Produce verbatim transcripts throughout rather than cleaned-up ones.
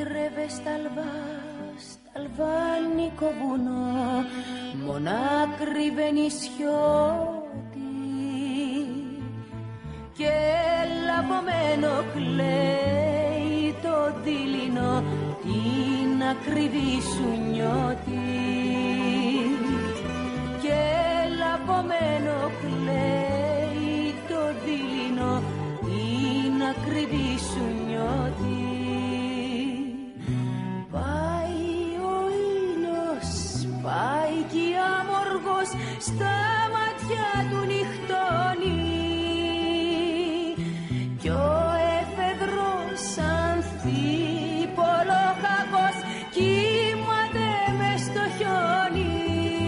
Μάγρευε στα αλβά, στα αλβάνικο βουνό, μονάκριβε νησιώτη και λαβωμένο κλαίει το δειλινό την ακριβή σου νιώτη και λαβωμένο κλαίει το δειλινό την ακριβή σου νιώτη. Πάει ο ήλιος, πάει κι η άμοργος, στα μάτια του νυχτώνει κι ο εφεδρός ανθίπολοχαγός κύμαται μες στο χιόνι.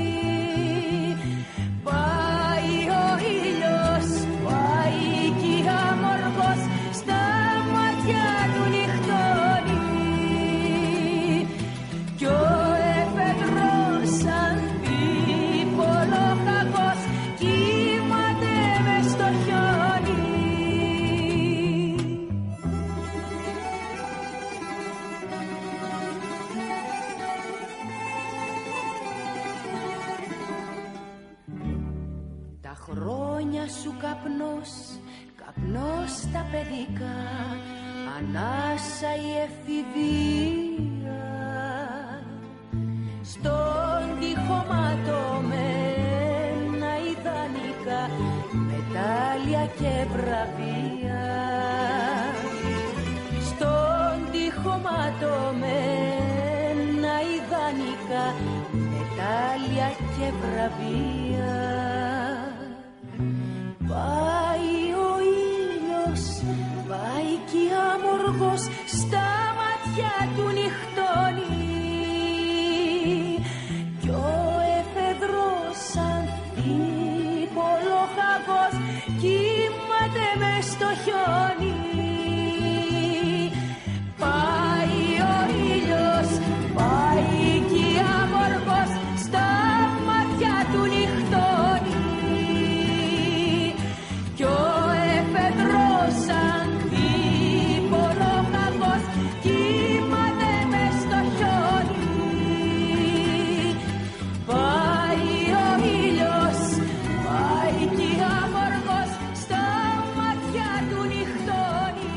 Πάει ο ήλιος, πάει κι η άμοργος, στα μάτια του νυχτώνει κι ο εφεδρός ανθίπολοχαγός κύμαται μες στο χιόνι. Τα χρόνια σου καπνός, καπνός στα παιδικά, ανάσα η εφηβεία, στον τοίχο ματωμένα ιδανικά, μετάλλια και βραβεία, στον τοίχο ματωμένα ιδανικά, μετάλλια και βραβεία. Πάει ο ήλιος, πάει κι η άμοργος, στα μάτια του νυχτώνει κι ο εφεδρός ανθίπολοχαγός κύμαται μες στο χιόνι. Πάει ο ήλιος, πάει κι η άμοργος, στα μάτια του νυχτώνει κι ο εφεδρός ανθίπολοχαγός κύμαται μες στο χιόνι. Πάει ο ήλιος, πάει κι η άμοργος, στα μάτια του νυχτώνει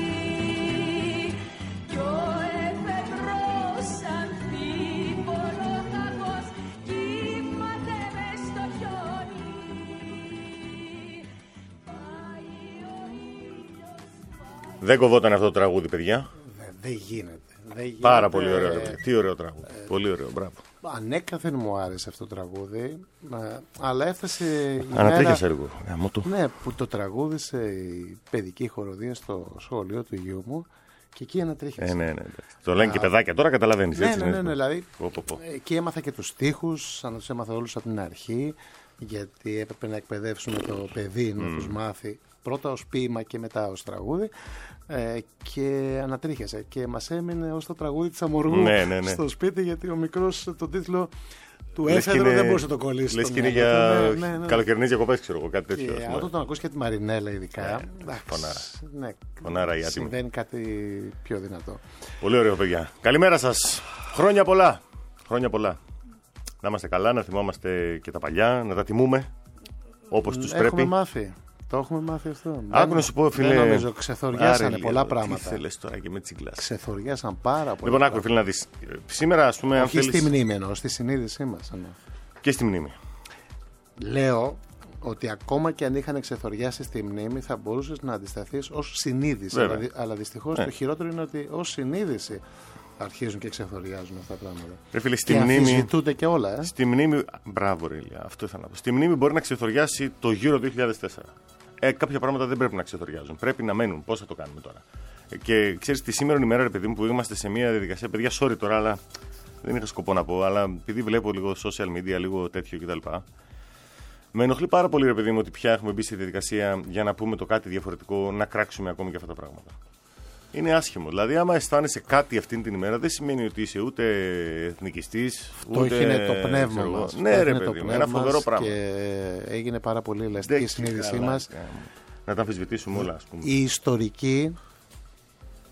κι ο εφεδρός ανθίπολοχαγός κύμαται μες στο χιόνι. Δεν κοβόταν αυτό το τραγούδι, παιδιά. Δεν δε γίνεται. Δε γίνεται. Πάρα πολύ ωραίο. Ε, Τι ωραίο τραγούδι. Ε, πολύ ωραίο, μπράβο. Ανέκαθεν μου άρεσε αυτό το τραγούδι, αλλά έφτασε η Ανατρίχιασε μέρα... έργο. Γαμώτο. Ναι, που το τραγούδισε η παιδική χοροδία στο σχολείο του γιού μου και εκεί ανατρίχιασε. Ε, ναι, ναι. Το λένε και παιδάκια τώρα, καταλαβαίνεις. Ναι, έτσι, ναι, ναι, ναι, δηλαδή πω, πω, πω. εκεί έμαθα και τους στίχους, αν τους έμαθα όλους από την αρχή, γιατί έπρεπε να εκπαιδεύσουμε το παιδί να mm. τους μάθει πρώτα ως ποίημα και μετά ως τραγούδι, ε, και ανατρίχιασε και μας έμεινε ως το τραγούδι της Αμοργού, ναι, ναι, ναι. στο σπίτι, γιατί ο μικρός τον τίτλο του έφεδρο δεν μπορούσε να το κολλήσει. Λες και είναι για ναι, ναι, ναι. καλοκαιρινές διακοπές, ξέρω εγώ, κάτι τέτοιο. Και όταν τον ακούσει και τη Μαρινέλα ειδικά, ναι, φωνάρα. Ναι, φωνάρα η άτιμη. Συμβαίνει κάτι πιο δυνατό. Πολύ ωραίο, παιδιά. Καλημέρα σας. Χρόνια πολλά. Χρόνια πολλά. Να είμαστε καλά, να θυμόμαστε και τα παλιά, να τα τιμούμε όπως τους Έχουμε πρέπει. μάθει. Το έχουμε μάθει αυτό. Άκου να σου πω, φίλε. Δεν νομίζω, ξεθοριάσανε Άρε, πολλά λίγο, πράγματα. Τι θέλεις τώρα και με τσιγκλάς. Ξεθοριάσαν πάρα πολλά. Λοιπόν, άκου, φίλε, να δεις. Σήμερα, ας πούμε. Όχι αν στη θέλεις... μνήμη εννοώ, στη συνείδησή μας. Εννοώ. Και στη μνήμη. Λέω ότι ακόμα και αν είχαν ξεθοριάσει στη μνήμη, θα μπορούσες να αντισταθείς ως συνείδηση. Αλλά, αλλά δυστυχώς ναι. το χειρότερο είναι ότι ως συνείδηση αρχίζουν και ξεθοριάζουν αυτά τα πράγματα. Ρε φίλε, στη και μνήμη. αμφισβητούνται και όλα, ε. Στη μνήμη. Μπράβο, ρε Ηλία, αυτό ήθελα να πω. Στη μνήμη μπορεί να ξεθοριάσει το Euro δύο χιλιάδες τέσσερα. Ε, κάποια πράγματα δεν πρέπει να ξεθοριάζουν. Πρέπει να μένουν. Πώς θα το κάνουμε τώρα. Ε, και ξέρεις, τη σήμερα ημέρα, ρε παιδί μου, που είμαστε σε μια διαδικασία. Παιδιά, sorry τώρα, αλλά δεν είχα σκοπό να πω. Αλλά επειδή βλέπω λίγο social media, λίγο τέτοιο κτλ. Με ενοχλεί πάρα πολύ, ρε παιδί μου, ότι πια έχουμε μπει στη διαδικασία για να πούμε το κάτι διαφορετικό, να κράξουμε ακόμη και αυτά τα πράγματα. Είναι άσχημο. Δηλαδή, άμα αισθάνεσαι κάτι αυτήν την ημέρα, δεν σημαίνει ότι είσαι ούτε εθνικιστής, ούτε. Αυτό είναι το πνεύμα μας. Ναι, ρε παιδί μου, ένα φοβερό πράγμα. Και έγινε πάρα πολύ ελαστική η συνείδησή μας. Να τα αμφισβητήσουμε όλα, ας πούμε. Οι ιστορικοί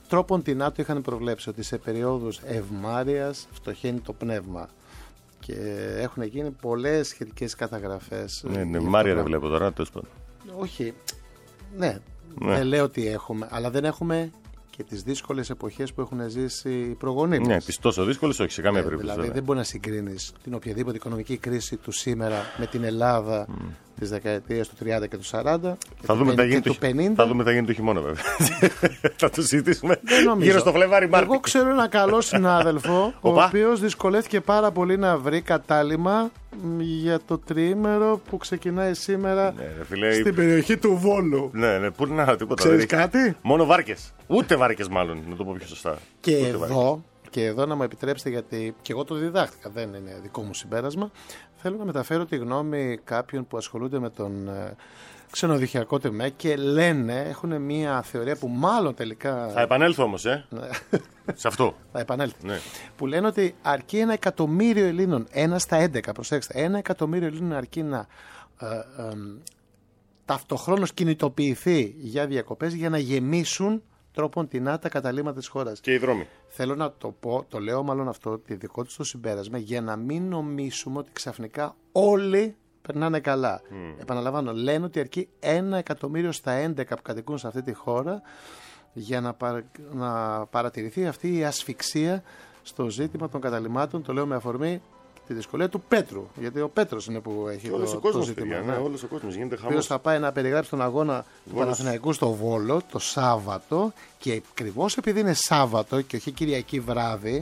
τρόπον τεινά το είχαν προβλέψει ότι σε περιόδους ευμάρειας φτωχαίνει το πνεύμα. Και έχουν γίνει πολλές σχετικές καταγραφές. Ναι, ναι, Μάρια δεν βλέπω τώρα, τέλος πάντων. Όχι, ναι, ναι, δεν λέω ότι έχουμε, αλλά δεν έχουμε και τις δύσκολες εποχές που έχουν ζήσει οι προγονείς μας. Ναι, τις τόσο δύσκολες όχι, σε καμία ε, περίπτωση. Δηλαδή δεν μπορεί να συγκρίνεις την οποιαδήποτε οικονομική κρίση του σήμερα με την Ελλάδα mm. της δεκαετίας του τριάντα και του σαράντα. Θα δούμε τα γίνει το χειμώνα, βέβαια. Θα το συζητήσουμε γύρω στο Φλεβάρι Μάρτι. Εγώ ξέρω ένα καλό συνάδελφο, ο οποίος δυσκολεύτηκε πάρα πολύ να βρει κατάλημα για το τριήμερο που ξεκινάει σήμερα ναι, φίλε, στην περιοχή του Βόλου. Ναι, ναι, πού να, τίποτα. Ξέρεις κάτι? Μόνο βάρκες. Ούτε βάρκες, μάλλον, να το πω πιο σωστά. Και Ούτε εδώ, και εδώ να μου επιτρέψετε, γιατί και εγώ το διδάχτηκα, δεν είναι δικό μου συμπέρασμα. Θέλω να μεταφέρω τη γνώμη κάποιων που ασχολούνται με τον ε, ξενοδοχειακό τομέα και λένε, έχουν μια θεωρία που μάλλον τελικά. Θα επανέλθω όμως, ε. Σε αυτό. Θα επανέλθω. Ναι. Που λένε ότι αρκεί ένα εκατομμύριο Ελλήνων, ένα στα έντεκα, προσέξτε, ένα εκατομμύριο Ελλήνων αρκεί να ε, ε, ταυτοχρόνως κινητοποιηθεί για διακοπές για να γεμίσουν τρόπον τεινά τα καταλήμματα της χώρας. Και οι δρόμοι. Θέλω να το πω, το λέω μάλλον αυτό, τη δικό του το συμπέρασμα, για να μην νομίσουμε ότι ξαφνικά όλοι περνάνε καλά. Mm. Επαναλαμβάνω, λένε ότι αρκεί ένα εκατομμύριο στα έντεκα που κατοικούν σε αυτή τη χώρα για να, παρα, να παρατηρηθεί αυτή η ασφυξία στο ζήτημα των καταλυμάτων. Το λέω με αφορμή τη δυσκολία του Πέτρου. Γιατί ο Πέτρος είναι που έχει όλος το, ο κόσμος, το ζήτημα. Παιδιά, ναι, όλος ο κόσμος γίνεται χαμός. Ποιος θα πάει να περιγράψει τον αγώνα του Παναθηναϊκού στο Βόλο το Σάββατο, και ακριβώς επειδή είναι Σάββατο και όχι Κυριακή βράδυ,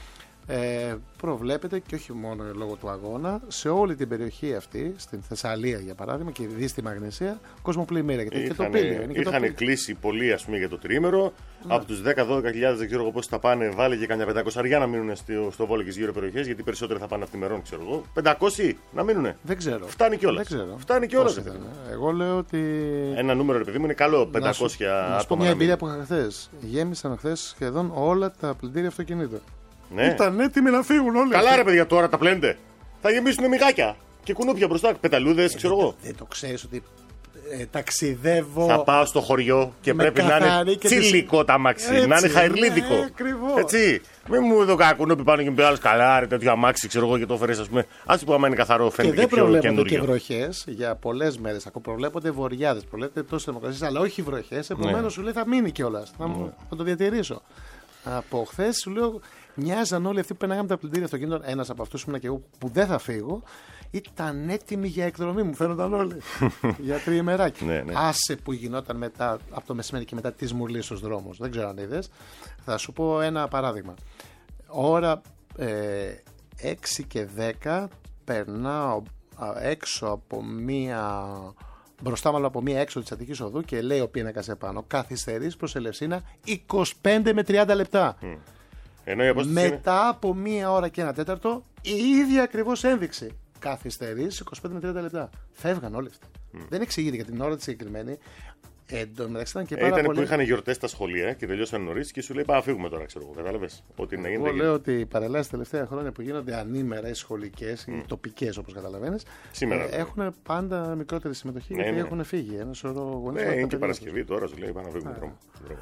ε, προβλέπεται και όχι μόνο λόγω του αγώνα σε όλη την περιοχή αυτή, στην Θεσσαλία για παράδειγμα και δει στη Μαγνησία, κοσμοπλημμύρα. Γιατί είχαν, και το πύλιο. Είχαν κλείσει πολλοί, ας πούμε, για το τριήμερο. Ναι. Από τους δέκα με δώδεκα χιλιάδες δεν ξέρω πώς θα πάνε, βάλε και κανένα πεντακόσια να μείνουν στο, στο Βόλο και στις γύρω περιοχές, γιατί περισσότεροι θα πάνε αυτημερών, ξέρω εγώ. πεντακόσια να μείνουνε. Δεν ξέρω. Φτάνει κιόλας. Φτάνει κιόλας. Εγώ λέω ότι. Ένα νούμερο, επειδή μου είναι καλό, πεντακόσια άτομα. Να σου πω μια εμπειρία που είχα χθες. Γέμισαν χθες σχεδόν όλα τα πλυντήρια αυτοκινήτων. Ναι. Ήταν έτοιμοι να φύγουν όλοι. Καλά, ρε παιδιά, τώρα τα πλένετε. Θα γεμίσουν μυγάκια και κουνούπια μπροστά, πεταλούδες, ξέρω εγώ. Δεν το ξέρεις ότι ε, ταξιδεύω. Θα πάω στο χωριό και πρέπει να είναι τσιλικό τις... τα αμάξι, έτσι, να είναι χαϊρλίδικο. Ναι, έτσι. Μην μου εδώ κάνα κουνούπι πάνω και πει άλλο καλά, ρε τέτοιο αμάξι, ξέρω εγώ, και το φέρεις, ας πούμε. Ας πούμε, άμα είναι καθαρό, φαίνεται και, και πιο καινούριο. Και βροχές για πολλές μέρες. Ακόμα προβλέπονται βοριάδες, προβλέπονται τόσες θερμοκρασίες, αλλά όχι βροχές. Επομένως, ναι, σου λέει θα μείνει κιόλας. Θα, ναι, θα το διατηρήσω. Από χθες σου λέω, μοιάζαν όλοι αυτοί που πέναγαν τα πλυντήρια αυτοκίνητων. Ένας από αυτούς ήμουν και εγώ που δεν θα φύγω, ήταν έτοιμοι για εκδρομή, μου φαίνονταν όλοι. Για τριημεράκι. Ναι, ναι. Άσε που γινόταν μετά, από το μεσημέρι και μετά τη μουλή στους δρόμους. Δεν ξέρω αν είδες. Θα σου πω ένα παράδειγμα. Ώρα ε, έξι και δέκα περνάω έξω από μία. Μπροστά μάλλον από μία έξω της Αττικής Οδού και λέει ο πίνακας επάνω, καθυστερείς προς Ελευσίνα είκοσι πέντε με τριάντα λεπτά. Mm. Ενώ η Μετά είναι... από μία ώρα και ένα τέταρτο η ίδια ακριβώς ένδειξη. Καθυστερείς είκοσι πέντε με τριάντα λεπτά. Φεύγαν όλοι αυτοί. Mm. Δεν εξηγείται για την ώρα τη συγκεκριμένη. Ε, το μεταξύ ήταν και πάρα ήταν πολύ... που είχαν γιορτές στα σχολεία και τελειώσαν νωρίς και σου λέει πάμε φύγουμε τώρα, ξέρω εγώ. Κατάλαβες. Ότι να γίνεται. Εγώ λέω ότι οι παρελάσεις τελευταία χρόνια που γίνονται ανήμερα, οι σχολικές, mm. οι τοπικές όπως καταλαβαίνεις, ε, έχουν πάντα μικρότερη συμμετοχή, ναι, γιατί ναι, έχουν φύγει. Ένα σωρό γονείς. Ναι, είναι και Παρασκευή τώρα, σου λέει πάμε να φύγουμε δρόμο.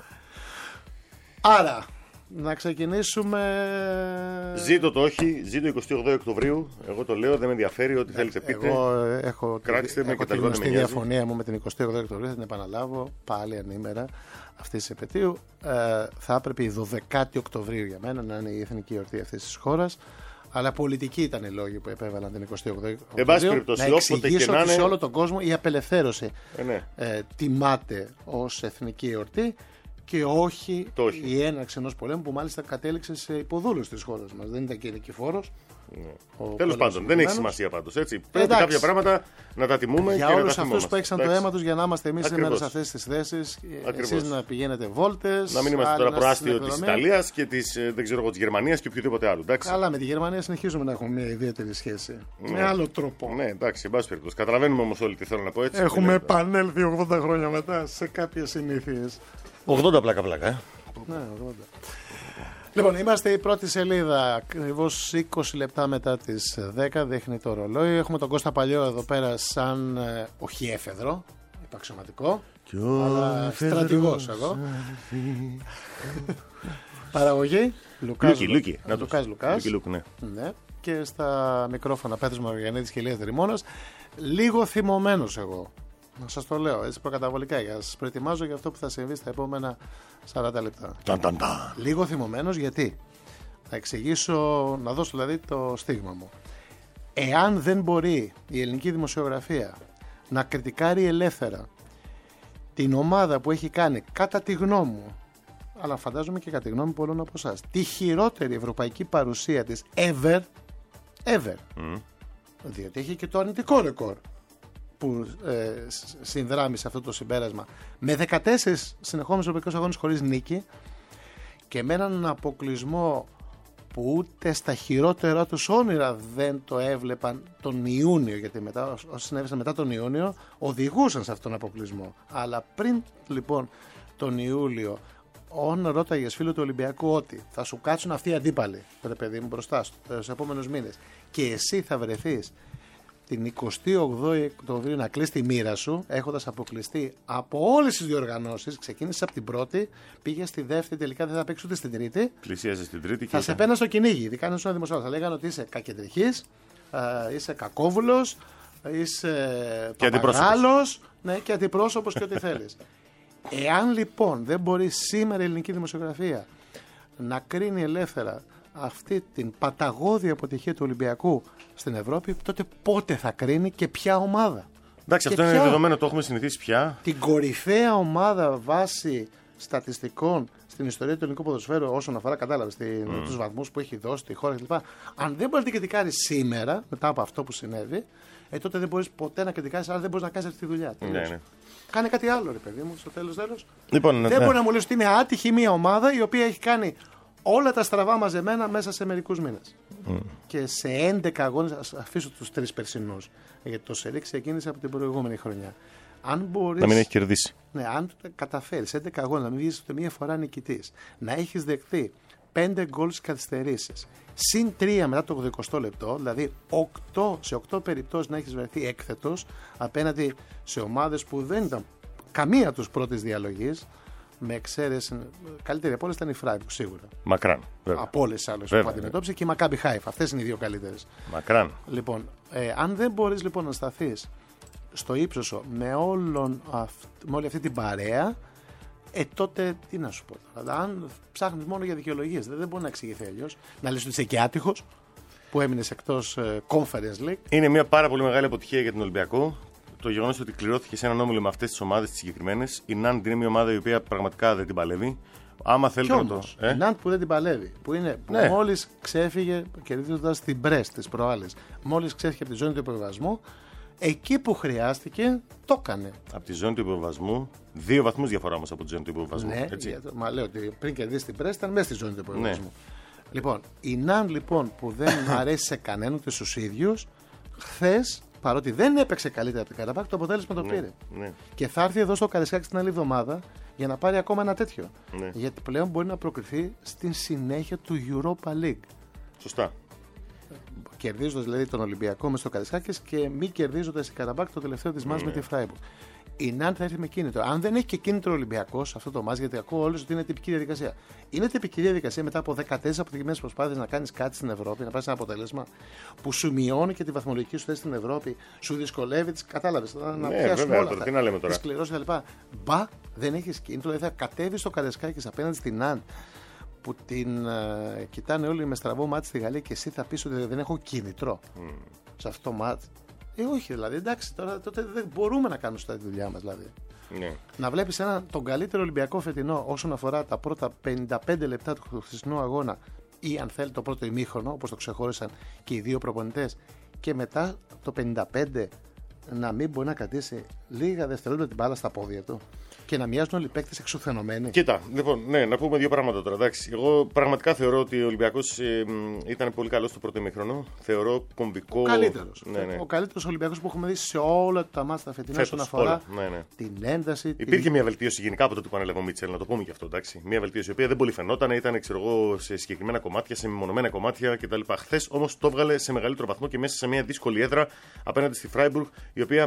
Άρα, να ξεκινήσουμε. Ζήτω το όχι, ζήτω εικοστή ογδόη Οκτωβρίου. Εγώ το λέω, δεν με ενδιαφέρει, ό,τι θέλετε πείτε. Εγώ έχω, Κράξτε με έχω και τη γνωστή διαφωνία μου με την εικοστή ογδόη Οκτωβρίου, θα την επαναλάβω πάλι ανήμερα αυτή τη επετείου. Ε, θα έπρεπε η δωδεκάτη Οκτωβρίου για μένα να είναι η εθνική εορτή αυτή τη χώρα. Αλλά πολιτικοί ήταν οι λόγοι που επέβαλαν την εικοστή ογδόη Οκτωβρίου. Να εξηγήσω ότι σε όλο τον κόσμο η απελευθέρωση ε, ναι. ε, τιμάται ως εθνική εορτή και όχι, όχι η έναρξη ενός πολέμου που μάλιστα κατέληξε σε υποδούλους της χώρας μας. Δεν ήταν και νικηφόρος. Ναι. Τέλος πάντων, δεν έχει σημασία πάντως. Έτσι. Πρέπει εντάξει, κάποια πράγματα να τα τιμούμε για και όλους να τα αυτούς που έξαν το αίμα τους για να είμαστε εμείς σήμερα σε αυτές τις θέσεις. Εσείς να πηγαίνετε βόλτες. Να μην είμαστε τώρα προάστιο της Ιταλίας και της, δεν ξέρω, της Γερμανίας και οποιοδήποτε άλλο. Εντάξει. Καλά, με τη Γερμανία συνεχίζουμε να έχουμε μια ιδιαίτερη σχέση. Ναι. Με άλλο τρόπο. Ναι, εντάξει, εν πάση περιπτώσει. Καταλαβαίνουμε όμως όλοι τι θέλω να πω έτσι. Έχουμε επανέλθει ογδόντα χρόνια μετά σε κάποιες συνήθειες. ογδόντα πλάκα-πλάκα, ε. Ναι, ογδόντα. Λοιπόν, είμαστε η πρώτη σελίδα, ακριβώς είκοσι λεπτά μετά τις δέκα, δείχνει το ρολόι. Έχουμε τον Κώστα Παλιό εδώ πέρα σαν ε, οχιέφεδρο, υπαξιωματικό. Αλλά στρατηγός εγώ. Παραγωγή Λουκάς Λούκι, Λούκι. Λουκάς Λουκάς. Λούκι, ναι. Ναι. Και στα μικρόφωνα Πέτρος Μαυρογιαννίδης και Ηλίας Δρυμώνας. Λίγο θυμωμένος εγώ. Να σας το λέω έτσι προκαταβολικά για να σας προετοιμάζω για αυτό που θα συμβεί στα επόμενα σαράντα λεπτά. Ταν, ταν, ταν. Λίγο θυμωμένος γιατί. Θα εξηγήσω, να δώσω δηλαδή το στίγμα μου. Εάν δεν μπορεί η ελληνική δημοσιογραφία να κριτικάρει ελεύθερα την ομάδα που έχει κάνει κατά τη γνώμη μου, αλλά φαντάζομαι και κατά τη γνώμη πολλών από εσάς, τη χειρότερη ευρωπαϊκή παρουσία της ever, ever, mm. διότι έχει και το αρνητικό ρεκόρ που ε, συνδράμει σε αυτό το συμπέρασμα, με δεκατέσσερις συνεχόμενους ευρωπαϊκούς αγώνες χωρίς νίκη και με έναν αποκλεισμό που ούτε στα χειρότερα τους όνειρα δεν το έβλεπαν τον Ιούνιο, γιατί μετά, όσοι συνέβησαν μετά τον Ιούνιο οδηγούσαν σε αυτόν τον αποκλεισμό. Αλλά πριν λοιπόν τον Ιούλιο, όν ρώταγες φίλο του Ολυμπιακού ότι θα σου κάτσουν αυτοί οι αντίπαλοι, ρε παιδί μου, μπροστά στους επόμενους μήνες και εσύ θα βρεθείς την εικοστή όγδοη Οκτωβρίου να κλείσει τη μοίρα σου, έχοντας αποκλειστεί από όλες τις διοργανώσεις. Ξεκίνησες από την πρώτη, πήγες στη δεύτερη, τελικά δεν θα παίξεις ούτε στην τρίτη. Πλησίαζε στην τρίτη. Θα και σε παίρναν στο κυνήγι. Ειδικά αν ήσουν ένα δημοσιογράφος. Θα λέγανε ότι είσαι κακεντρεχής, είσαι κακόβουλος, είσαι παπαγάλος, ναι, και αντιπρόσωπος και ό,τι θέλεις. Εάν λοιπόν δεν μπορεί σήμερα η ελληνική δημοσιογραφία να κρίνει ελεύθερα αυτή την παταγώδη αποτυχία του Ολυμπιακού στην Ευρώπη, τότε πότε θα κρίνει και ποια ομάδα? Εντάξει, και αυτό ποια... είναι δεδομένο, το έχουμε συνηθίσει πια. Την κορυφαία ομάδα βάσει στατιστικών στην ιστορία του ελληνικού ποδοσφαίρου, όσον αφορά, κατάλαβες, mm. τους βαθμούς που έχει δώσει τη χώρα κλπ. Αν δεν μπορεί να την κριτικάρει σήμερα, μετά από αυτό που συνέβη, ε, τότε δεν μπορεί ποτέ να κριτικάρει, αλλά δεν μπορεί να κάνει αυτή τη δουλειά. Ναι, ναι. Κάνε κάτι άλλο, ρε παιδί μου, στο τέλος τέλος. Λοιπόν, δεν ναι. μπορεί να μου λες ότι είναι άτυχη μια ομάδα η οποία έχει κάνει όλα τα στραβά μαζεμένα μέσα σε μερικούς μήνες. Mm. Και σε έντεκα αγώνες, ας αφήσω τους τρεις περσινούς, γιατί το σερί ξεκίνησε από την προηγούμενη χρονιά. Αν μπορείς, να μην έχει κερδίσει. Ναι, αν καταφέρεις έντεκα αγώνες να μην βγεις ούτε μία φορά νικητής, να έχεις δεχθεί πέντε γκολ καθυστερήσεις, συν τρία μετά το ογδοηκοστό λεπτό, δηλαδή οκτώ, σε οκτώ περιπτώσεις να έχεις βρεθεί έκθετος απέναντι σε ομάδες που δεν ήταν καμία τους πρώτης διαλογής. Με εξαίρεση, καλύτερη από όλες ήταν η Φράιμπουργκ σίγουρα. Μακράν. Βέβαια. Από όλες τις άλλες που αντιμετώπισε και η Μακάμπι Χάιφα. Αυτές είναι οι δύο καλύτερες. Μακράν. Λοιπόν, ε, αν δεν μπορείς λοιπόν να σταθείς στο ύψος σου με, όλον αυ... με όλη αυτή την παρέα, ε, τότε τι να σου πω. Δηλαδή, αν ψάχνεις μόνο για δικαιολογίες, δεν, δεν μπορεί να εξηγηθεί αλλιώς. Να λες ότι είσαι και άτυχος που έμεινες εκτός ε, Conference League. Είναι μια πάρα πολύ μεγάλη αποτυχία για τον Ολυμπιακό. Το γεγονός ότι κληρώθηκε σε έναν όμιλο με αυτές τις ομάδες τις συγκεκριμένες. Η Νάντ είναι μια ομάδα η οποία πραγματικά δεν την παλεύει. Άμα θέλετε να το. Ε? Η Νάντ που δεν την παλεύει. Που, είναι, που ναι. μόλις ξέφυγε κερδίζοντας την Μπρέστ τις προάλλες. Μόλις ξέφυγε από τη ζώνη του υποβιβασμού, εκεί που χρειάστηκε το έκανε. Από τη ζώνη του υποβιβασμού, δύο βαθμούς διαφορά όμως από τη ζώνη του υποβιβασμού. Ναι, έτσι. Μα λέω ότι πριν κερδίσει την Μπρέστ ήταν μέσα στη ζώνη του υποβιβασμού. Ναι. Λοιπόν, η Νάντ λοιπόν που δεν αρέσει σε κανέναν ούτε στους ίδιους, χθες. Παρότι δεν έπαιξε καλύτερα από την Καραμπάκ, το αποτέλεσμα το ναι, πήρε. Ναι. Και θα έρθει εδώ στο Καραϊσκάκη την άλλη εβδομάδα για να πάρει ακόμα ένα τέτοιο. Ναι. Γιατί πλέον μπορεί να προκριθεί στην συνέχεια του Europa League. Σωστά. Κερδίζοντας δηλαδή τον Ολυμπιακό με στο Καραϊσκάκη και μη κερδίζοντας η Καραμπάκ το τελευταίο της μάτς ναι. με τη Φράιμπουργκ. Η Νάντ θα έρθει με κίνητρο. Αν δεν έχει και κίνητρο ο Ολυμπιακός αυτό το μάτς, γιατί ακούω όλους ότι είναι τυπική διαδικασία. Είναι τυπική διαδικασία μετά από δεκατέσσερις αποτυχημένες προσπάθειες να κάνεις κάτι στην Ευρώπη, να πάρεις ένα αποτέλεσμα που σου μειώνει και τη βαθμολογική σου θέση στην Ευρώπη, σου δυσκολεύει, κατάλαβες. Να, ναι, πιάσουμε όλα αυτά. Τι να λέμε τώρα. Σκληρός κλπ. Μπα, δεν έχεις κίνητρο, δηλαδή θα κατέβεις στο Καραϊσκάκης απέναντι στην Νάντ που την uh, κοιτάνε όλοι με στραβό μάτι στη Γαλλία και εσύ θα πεις ότι δεν έχω κίνητρο mm. σε αυτό το μάτι. Ε, όχι, δηλαδή, εντάξει, τώρα τότε δεν μπορούμε να κάνουμε σωστά τη δουλειά μας, δηλαδή. Ναι. Να βλέπεις έναν, τον καλύτερο Ολυμπιακό φετινό όσον αφορά τα πρώτα πενήντα πέντε λεπτά του χθεσινού αγώνα ή αν θέλει το πρώτο ημίχρονο, όπως το ξεχώρισαν και οι δύο προπονητές, και μετά το πενήντα πέντε να μην μπορεί να κρατήσει λίγα δευτερόλεπτα την μπάλα στα πόδια του και να μοιάζουν όλοι οι παίκτες εξουθενωμένοι. Κοίτα, λοιπόν, ναι, να πούμε δύο πράγματα τώρα. Εντάξει. Εγώ πραγματικά θεωρώ ότι ο Ολυμπιακός ε, ήταν πολύ καλός στο πρώτο ημίχρονο. Θεωρώ κομβικό. Ο καλύτερος. Ναι, ναι. Ο καλύτερος Ολυμπιακός που έχουμε δει σε όλα τα μάτια τα φετινά όσον αφορά ναι, ναι. την ένταση. Υπήρχε την... μια βελτίωση γενικά από τότε που ανέλαβε ο Μίτσελ, να το πούμε και αυτό. Εντάξει. Μια βελτίωση η οποία δεν πολύ φαινόταν, ήταν ξέρω εγώ, σε συγκεκριμένα κομμάτια, σε μεμονωμένα κομμάτια κτλ. Χθες όμως το έβγαλε σε μεγαλύτερο βαθμό και μέσα σε μια δύσκολη έδρα απέναντι στη Φράιμπουργκ, η οποία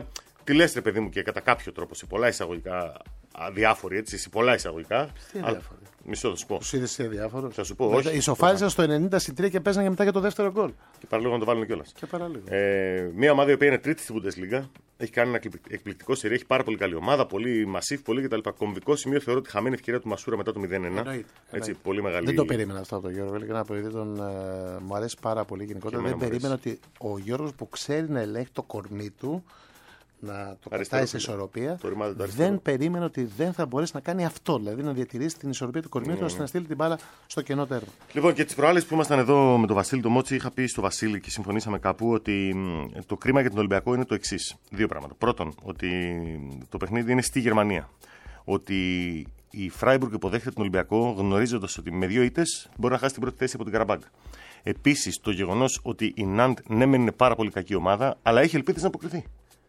τη λες ρε παιδί μου και κατά κάποιο τρόπο σε πολλά εισαγωγικά αδιάφοροι, έτσι, σε πολλά εισαγωγικά. Τι αδιάφοροι. Μισό θα σου πω. Τους είδες σε αδιάφορους. Θα σου πω, όχι. Ισοφάρισαν στο ενενήντα συν τρία και παίζανε μετά για το δεύτερο γκολ. Και παραλίγο να το βάλουν κιόλας. Και παραλίγο. Ε, μια ομάδα η οποία είναι τρίτη στη Bundesliga. Έχει κάνει ένα εκπληκτικό σερί, έχει πάρα πολύ καλή ομάδα, πολύ μασίφ, πολύ κτλ. Κομβικό σημείο θεωρώ τη χαμένη ευκαιρία του Μασούρα μετά το μηδέν ένα. Εννοείται, Έτσι, πολύ μεγάλη. Δεν το περίμενα αυτό από τον Γιώργο. Έλεγα να παιδί τον. Ε, μου αρέσει πάρα πολύ γενικότερα. Δεν περίμενα ότι ο Γιώργος που ξέρει να ελέγχει το κορμί του, να το κρατάει σε ισορροπία, δεν περίμενε ότι δεν θα μπορέσει να κάνει αυτό. Δηλαδή να διατηρήσει την ισορροπία του κορμιού του ώστε να στείλει την μπάλα στο κενό τέρμα. Λοιπόν, και τις προάλλες που ήμασταν εδώ με τον Βασίλη τον Μότσι, είχα πει στο Βασίλη και συμφωνήσαμε κάπου ότι το κρίμα για τον Ολυμπιακό είναι το εξής. Δύο πράγματα. Πρώτον, ότι το παιχνίδι είναι στη Γερμανία. Ότι η Φράιμπουργκ υποδέχεται τον Ολυμπιακό γνωρίζοντας ότι με δύο ήττες μπορεί να χάσει την πρώτη θέση από την Καραμπάγκ. Επίσης, το γεγονός ότι η Ναντ ναι, μεν είναι πάρα πολύ κακή ομάδα, αλλά έχει ελπίδες να αποκριθεί.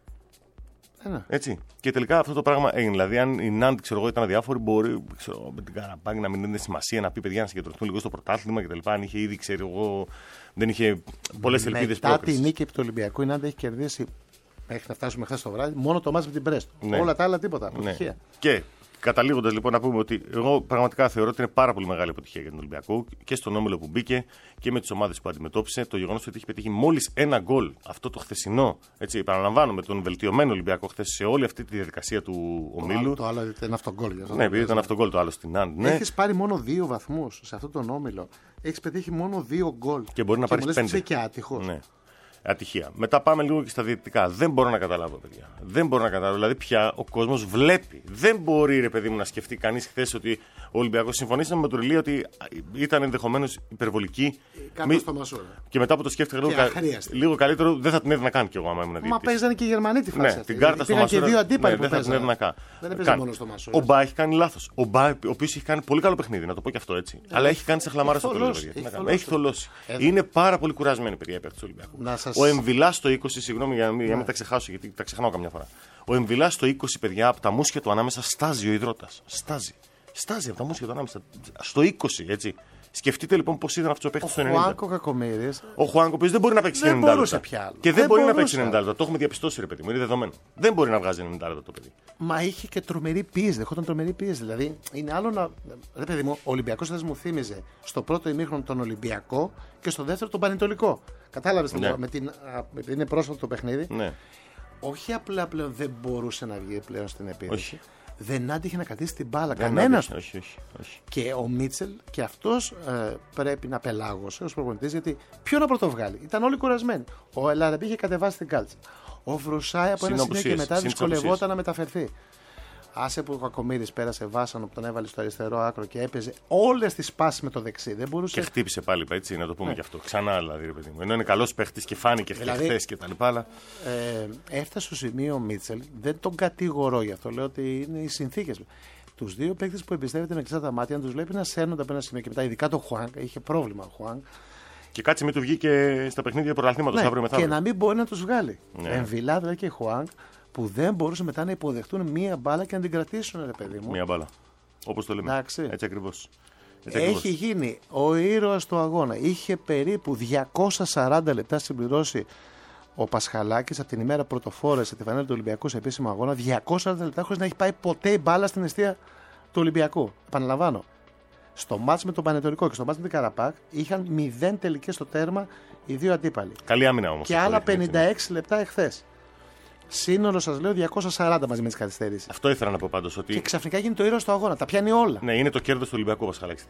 Ένα. Έτσι. Και τελικά αυτό το πράγμα έγινε. Δηλαδή, αν η Νάντ ξέρω εγώ, ήταν αδιάφορη, μπορεί ξέρω, με την Καραμπάγκ να μην είναι σημασία να πει παιδιά να συγκεντρωθούν λίγο στο πρωτάθλημα κτλ. Αν είχε ήδη, ξέρω εγώ, δεν είχε πολλές ελπίδες πρόκρισης. Μετά τη νίκη επί του Ολυμπιακού, η Νάντ έχει κερδίσει μέχρι να φτάσουμε χθες το βράδυ μόνο το μάτς με την Πρέστο. Ναι. Όλα τα άλλα τίποτα. Ναι. Και καταλήγοντας λοιπόν να πούμε ότι εγώ πραγματικά θεωρώ ότι είναι πάρα πολύ μεγάλη αποτυχία για τον Ολυμπιακό και στον όμιλο που μπήκε και με τις ομάδες που αντιμετώπισε. Το γεγονός ότι έχει πετύχει μόλις ένα γκολ αυτό το χθεσινό, έτσι, επαναλαμβάνω, με τον βελτιωμένο Ολυμπιακό χθες σε όλη αυτή τη διαδικασία του ομίλου. Το άλλο ήταν αυτογκόλ. Ναι, επειδή ήταν αυτογκόλ το άλλο στην Νάντ. Ναι. Έχεις πάρει μόνο δύο βαθμούς σε αυτόν τον όμιλο. Έχεις πετύχει μόνο δύο γκολ. Και μπορεί να πάρει πέντε. Είσαι και άτυχος. Ναι. Ατυχία. Μετά πάμε λίγο και στα διαιτητικά. Δεν μπορώ να καταλάβω, παιδιά. Δεν μπορώ να καταλάβω. Δηλαδή, πια ο κόσμος βλέπει. Δεν μπορεί, ρε παιδί μου, να σκεφτεί κανείς χθες ότι ο Ολυμπιακός, συμφωνήσαμε με τον Ριλί ότι ήταν ενδεχομένως υπερβολική. Κάτω Μη... στο Μασούρα. Και μετά που το σκέφτηκα λίγο, κα... λίγο καλύτερο, δεν θα την έδινα καν κι εγώ, άμα ήμουν διαιτητής. Μα παίζανε και οι Γερμανοί τη φάση. Ναι, αυτή. την κάρτα στο Μασούρα. Και δύο αντίπαλοι ναι, που δεν θα την έδινα καν. Δεν έπαιζε μόνο στο Μασούρα. Ο Μπά έχει κάνει λάθος. Ο Μπά, ο οποίος έχει κάνει πολύ καλό παιχνίδι, να το πω και αυτό έτσι. Ε, Αλλά έχει κάνει σε χλαμάρα στο τέλος. Έχει θολώσει. Είναι πάρα πολύ κουρασμένη παιδιά η παίκτη του Ολυμπιακού. Ο Εμβιλά στο είκοσι, συγγνώμη για να μην, μην τα ξεχάσω, γιατί τα ξεχνάω καμιά φορά. Ο Εμβιλά στο είκοσι, παιδιά, από τα μουσια του ανάμεσα στάζει ο υδρότας. Στάζει. Στάζει από τα μουσια του ανάμεσα. Στο είκοσι, έτσι. Σκεφτείτε λοιπόν πώς ήταν αυτό ο παίκτης στο ενενήντα. Ο Χουάνκο Κακομοίρης. Ο Χουάνκο, ο οποίος δεν μπορεί να παίξει ενενήντα λεπτά. Πια άλλο. Και δεν, δεν μπορεί μπορούσε. να παίξει ενενήντα λεπτά. Το έχουμε διαπιστώσει, ρε παιδί μου. Είναι δεδομένο. Δεν μπορεί να βγάζει ενενήντα λεπτά το παιδί. Μα είχε και τρομερή πίεση. Δεχόταν τρομερή πίεση. Δηλαδή είναι άλλο να. Ρε παιδί μου, ο Ολυμπιακός σας μου θύμιζε στο πρώτο ημίχρονο τον Ολυμπιακό και στο δεύτερο τον Πανετολικό. Κατάλαβες ναι. με την. Επειδή είναι πρόσφατο το παιχνίδι. Ναι. Όχι απλά πλέον δεν μπορούσε να βγει πλέον στην επίθεση. Όχι. Δεν άντυχε να κρατήσει την μπάλα. Κανένας. Όχι, όχι, όχι. Και ο Μίτσελ και αυτός ε, πρέπει να πελάγωσε ως προπονητής, γιατί ποιο να πρωτοβγάλει. Ήταν όλοι κουρασμένοι. Ο Ελαραμπή είχε κατεβάσει την κάλτσα. Ο Βρουσάη από ένα σημείο και μετά δυσκολευόταν να μεταφερθεί. Άσε που ο Κακομοίρης πέρασε βάσανο που τον έβαλε στο αριστερό άκρο και έπαιζε όλες τις πάσεις με το δεξί. Δεν μπορούσε... Και χτύπησε πάλι, έτσι, να το πούμε ναι. και αυτό. Ξανά δηλαδή, ρε παιδί μου. Ενώ είναι καλός παίχτης και φάνηκε δηλαδή, χθες και τα λοιπά. Αλλά... Ε, έφτασε στο σημείο ο Μίτσελ, δεν τον κατηγορώ γι' αυτό. Λέω ότι είναι οι συνθήκες. Τους δύο παίκτες που εμπιστεύεται με εξάρτητα μάτια, αν τους βλέπει να σέρνονται από ένα σημείο και μετά, ειδικά το Χουάνκ, είχε πρόβλημα ο Χουάνκ. Και κάτσε μην του βγει και στα παιχνίδια πρωταθλήματος ναι, αύριο μεθαύριο. Και να μην μπορεί να τους βγάλει. Ναι. Εμβιλά δηλαδή και Χουάνκ, που δεν μπορούσαν μετά να υποδεχτούν μία μπάλα και να την κρατήσουν, ρε παιδί μου. Μία μπάλα. Όπως το λέμε. Εντάξει. Έτσι ακριβώς. Έτσι Έχει ακριβώς. γίνει ο ήρωας του αγώνα. Είχε περίπου διακόσια σαράντα λεπτά συμπληρώσει ο Πασχαλάκης από την ημέρα πρωτοφόρα σε τη φανέλα του Ολυμπιακού σε επίσημο αγώνα. διακόσια σαράντα λεπτά χωρίς να έχει πάει ποτέ η μπάλα στην αιστεία του Ολυμπιακού. Επαναλαμβάνω. Στο μάτς με τον Πανετολικό και στο μάτς με την Καραπάκ είχαν μηδέν τελικές στο τέρμα οι δύο αντίπαλοι. Καλή άμυνα όμως. Και άλλα πενήντα έξι λεπτά εχθές. Σύνολο σας λέω διακόσια σαράντα μαζί με τις καθυστερήσεις. Αυτό ήθελα να πω πάντως. Ότι... Και ξαφνικά γίνεται το ήρωας του αγώνα. Τα πιάνει όλα. Ναι, είναι το κέρδος του Ολυμπιακού, Πασχαλάκης.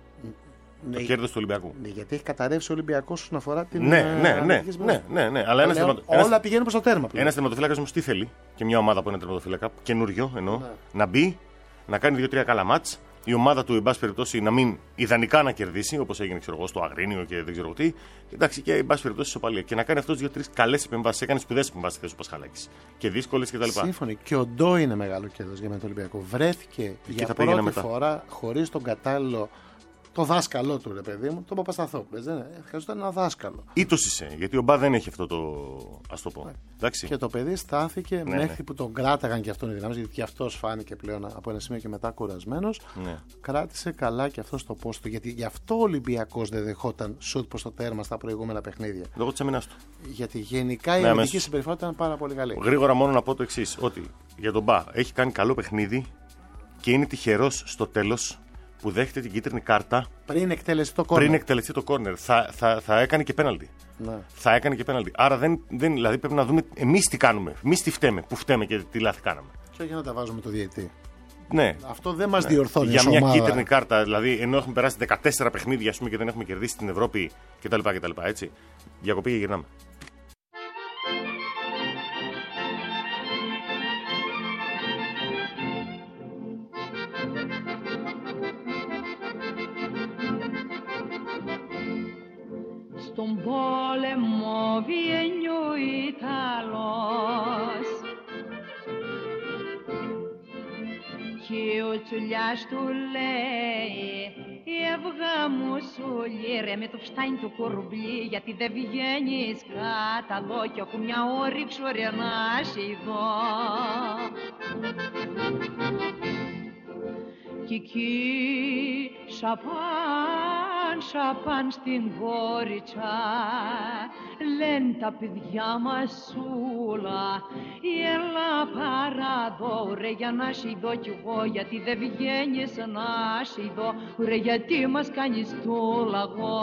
Ναι, το κέρδος του Ολυμπιακού. Ναι, γιατί έχει καταρρεύσει ο Ολυμπιακός όσον αφορά την. Ναι, ναι, ναι. ναι, ναι, ναι. Αλλά ένας λέω, θεματο... όλα ένας... πηγαίνουν προς το τέρμα. Ένας τερματοφύλακας όμως τι θέλει, και μια ομάδα που είναι τερματοφύλακα, καινούριο εννοώ, Ναι. να μπει, να κάνει δύο-τρία καλά μάτς, η ομάδα του, εν πάση περιπτώσει, να μην ιδανικά να κερδίσει, όπως έγινε ξέρω εγώ, στο Αγρίνιο και δεν ξέρω τι. Εντάξει, και εν πάση περιπτώσει ισοπαλία. Και να κάνει αυτός δύο-τρει καλές επεμβάσεις. Έκανε σπουδαίες επεμβάσεις θέση ο Πασχαλάκης. Και δύσκολες κτλ. Σύμφωνοι. Και ο Ντό είναι μεγάλο κέρδος για τον Ολυμπιακό. Βρέθηκε για πρώτη φορά χωρίς τον κατάλληλο το δάσκαλό του, ρε παιδί μου, τον Παπασταθόπουλο. Δεν είναι. Χρειαζόταν ένα δάσκαλο. Ήτοσησε, γιατί ο Μπα δεν έχει αυτό το. Ας το πω. Εντάξει. Και το παιδί στάθηκε Ναι, μέχρι ναι. που τον κράταγαν και αυτόν οι δυνάμεις, γιατί και αυτός φάνηκε πλέον από ένα σημείο και μετά κουρασμένος. Ναι. Κράτησε καλά και αυτό στο πόστο του. Γιατί γι' αυτό ο Ολυμπιακός δεν δεχόταν σουτ προς το τέρμα στα προηγούμενα παιχνίδια. Λόγω της αμυνάς του. Γιατί γενικά η Ναι, αμυντική αμέσως. συμπεριφορά ήταν πάρα πολύ καλή. Γρήγορα μόνο να πω το εξής, ότι για τον Μπα έχει κάνει καλό παιχνίδι και είναι τυχερός στο τέλος που δέχεται την κίτρινη κάρτα Πριν εκτελεστεί το κόρνερ. πριν εκτελεστεί το κόρνερ. Θα, θα, θα έκανε και πέναλτι. Ναι. Θα έκανε και πέναλτι. Άρα δεν, δεν, δηλαδή πρέπει να δούμε εμείς τι κάνουμε. Εμείς τι φταίμε, που φταίμε και τι λάθη κάναμε. Και όχι να τα βάζουμε το διαιτητή. Ναι. Αυτό δεν μας Ναι. διορθώνει. Για ως μια ομάδα. κίτρινη κάρτα, δηλαδή ενώ έχουμε περάσει δεκατέσσερα παιχνίδια ας πούμε, και δεν έχουμε κερδίσει στην Ευρώπη κτλ. κτλ έτσι. Διακοπή και γυρνάμε. Στον πόλεμο βγαίνει ο Ιταλός και ο τσουλιάς του λέει «Εύγα μου σουλή ρε με το φτάνει το κορουμπλί γιατί δεν βγαίνεις καταλό και έχω μια όρυξο ρε να σε δω». Κι εκεί σαπάν, σαπάν στην Γόριτσα λένε τα παιδιά μας σούλα έλα παραδώ ρε για να σε δω κι εγώ γιατί δεν βγαίνεις να σε δω ρε γιατί μας κάνεις το λαγό.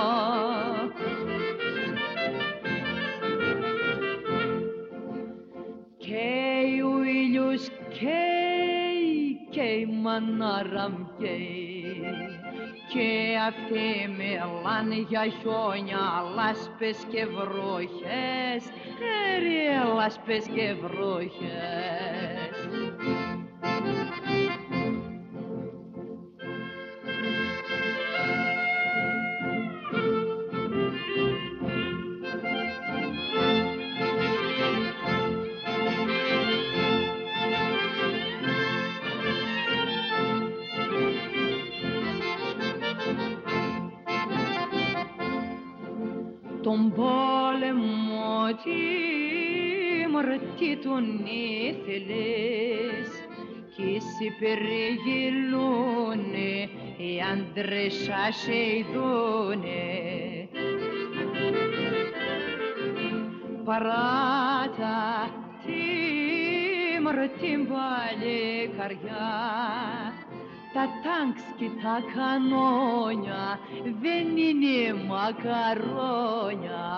Και ο ήλιος καίει και η μανάρα μου καίει και αυτοί μιλάνε για χιόνια, λάσπες και βροχές, ρε λάσπες και βροχές. Τον πόλεμο τι μορτή τον ήθελες κι εσύ περιγυλούνε οι άντρες σας ειδούνε. Παράτα τη μορτή παλικαριά τα τάγκς και τα κανόνια δεν είναι μακαρόνια.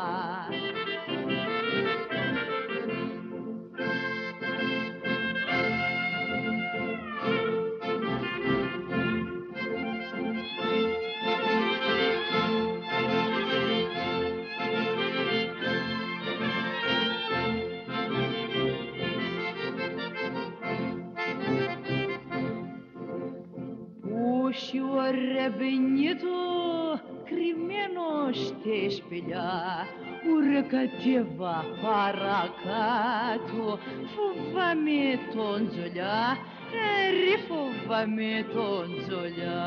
Πούσι ο ρεμπνίτο κρυμμένο στη σπηλιά ουρε κατέβα παρακάτω φοβάμαι τον τζολιά ρε φοβάμαι τον τζολιά.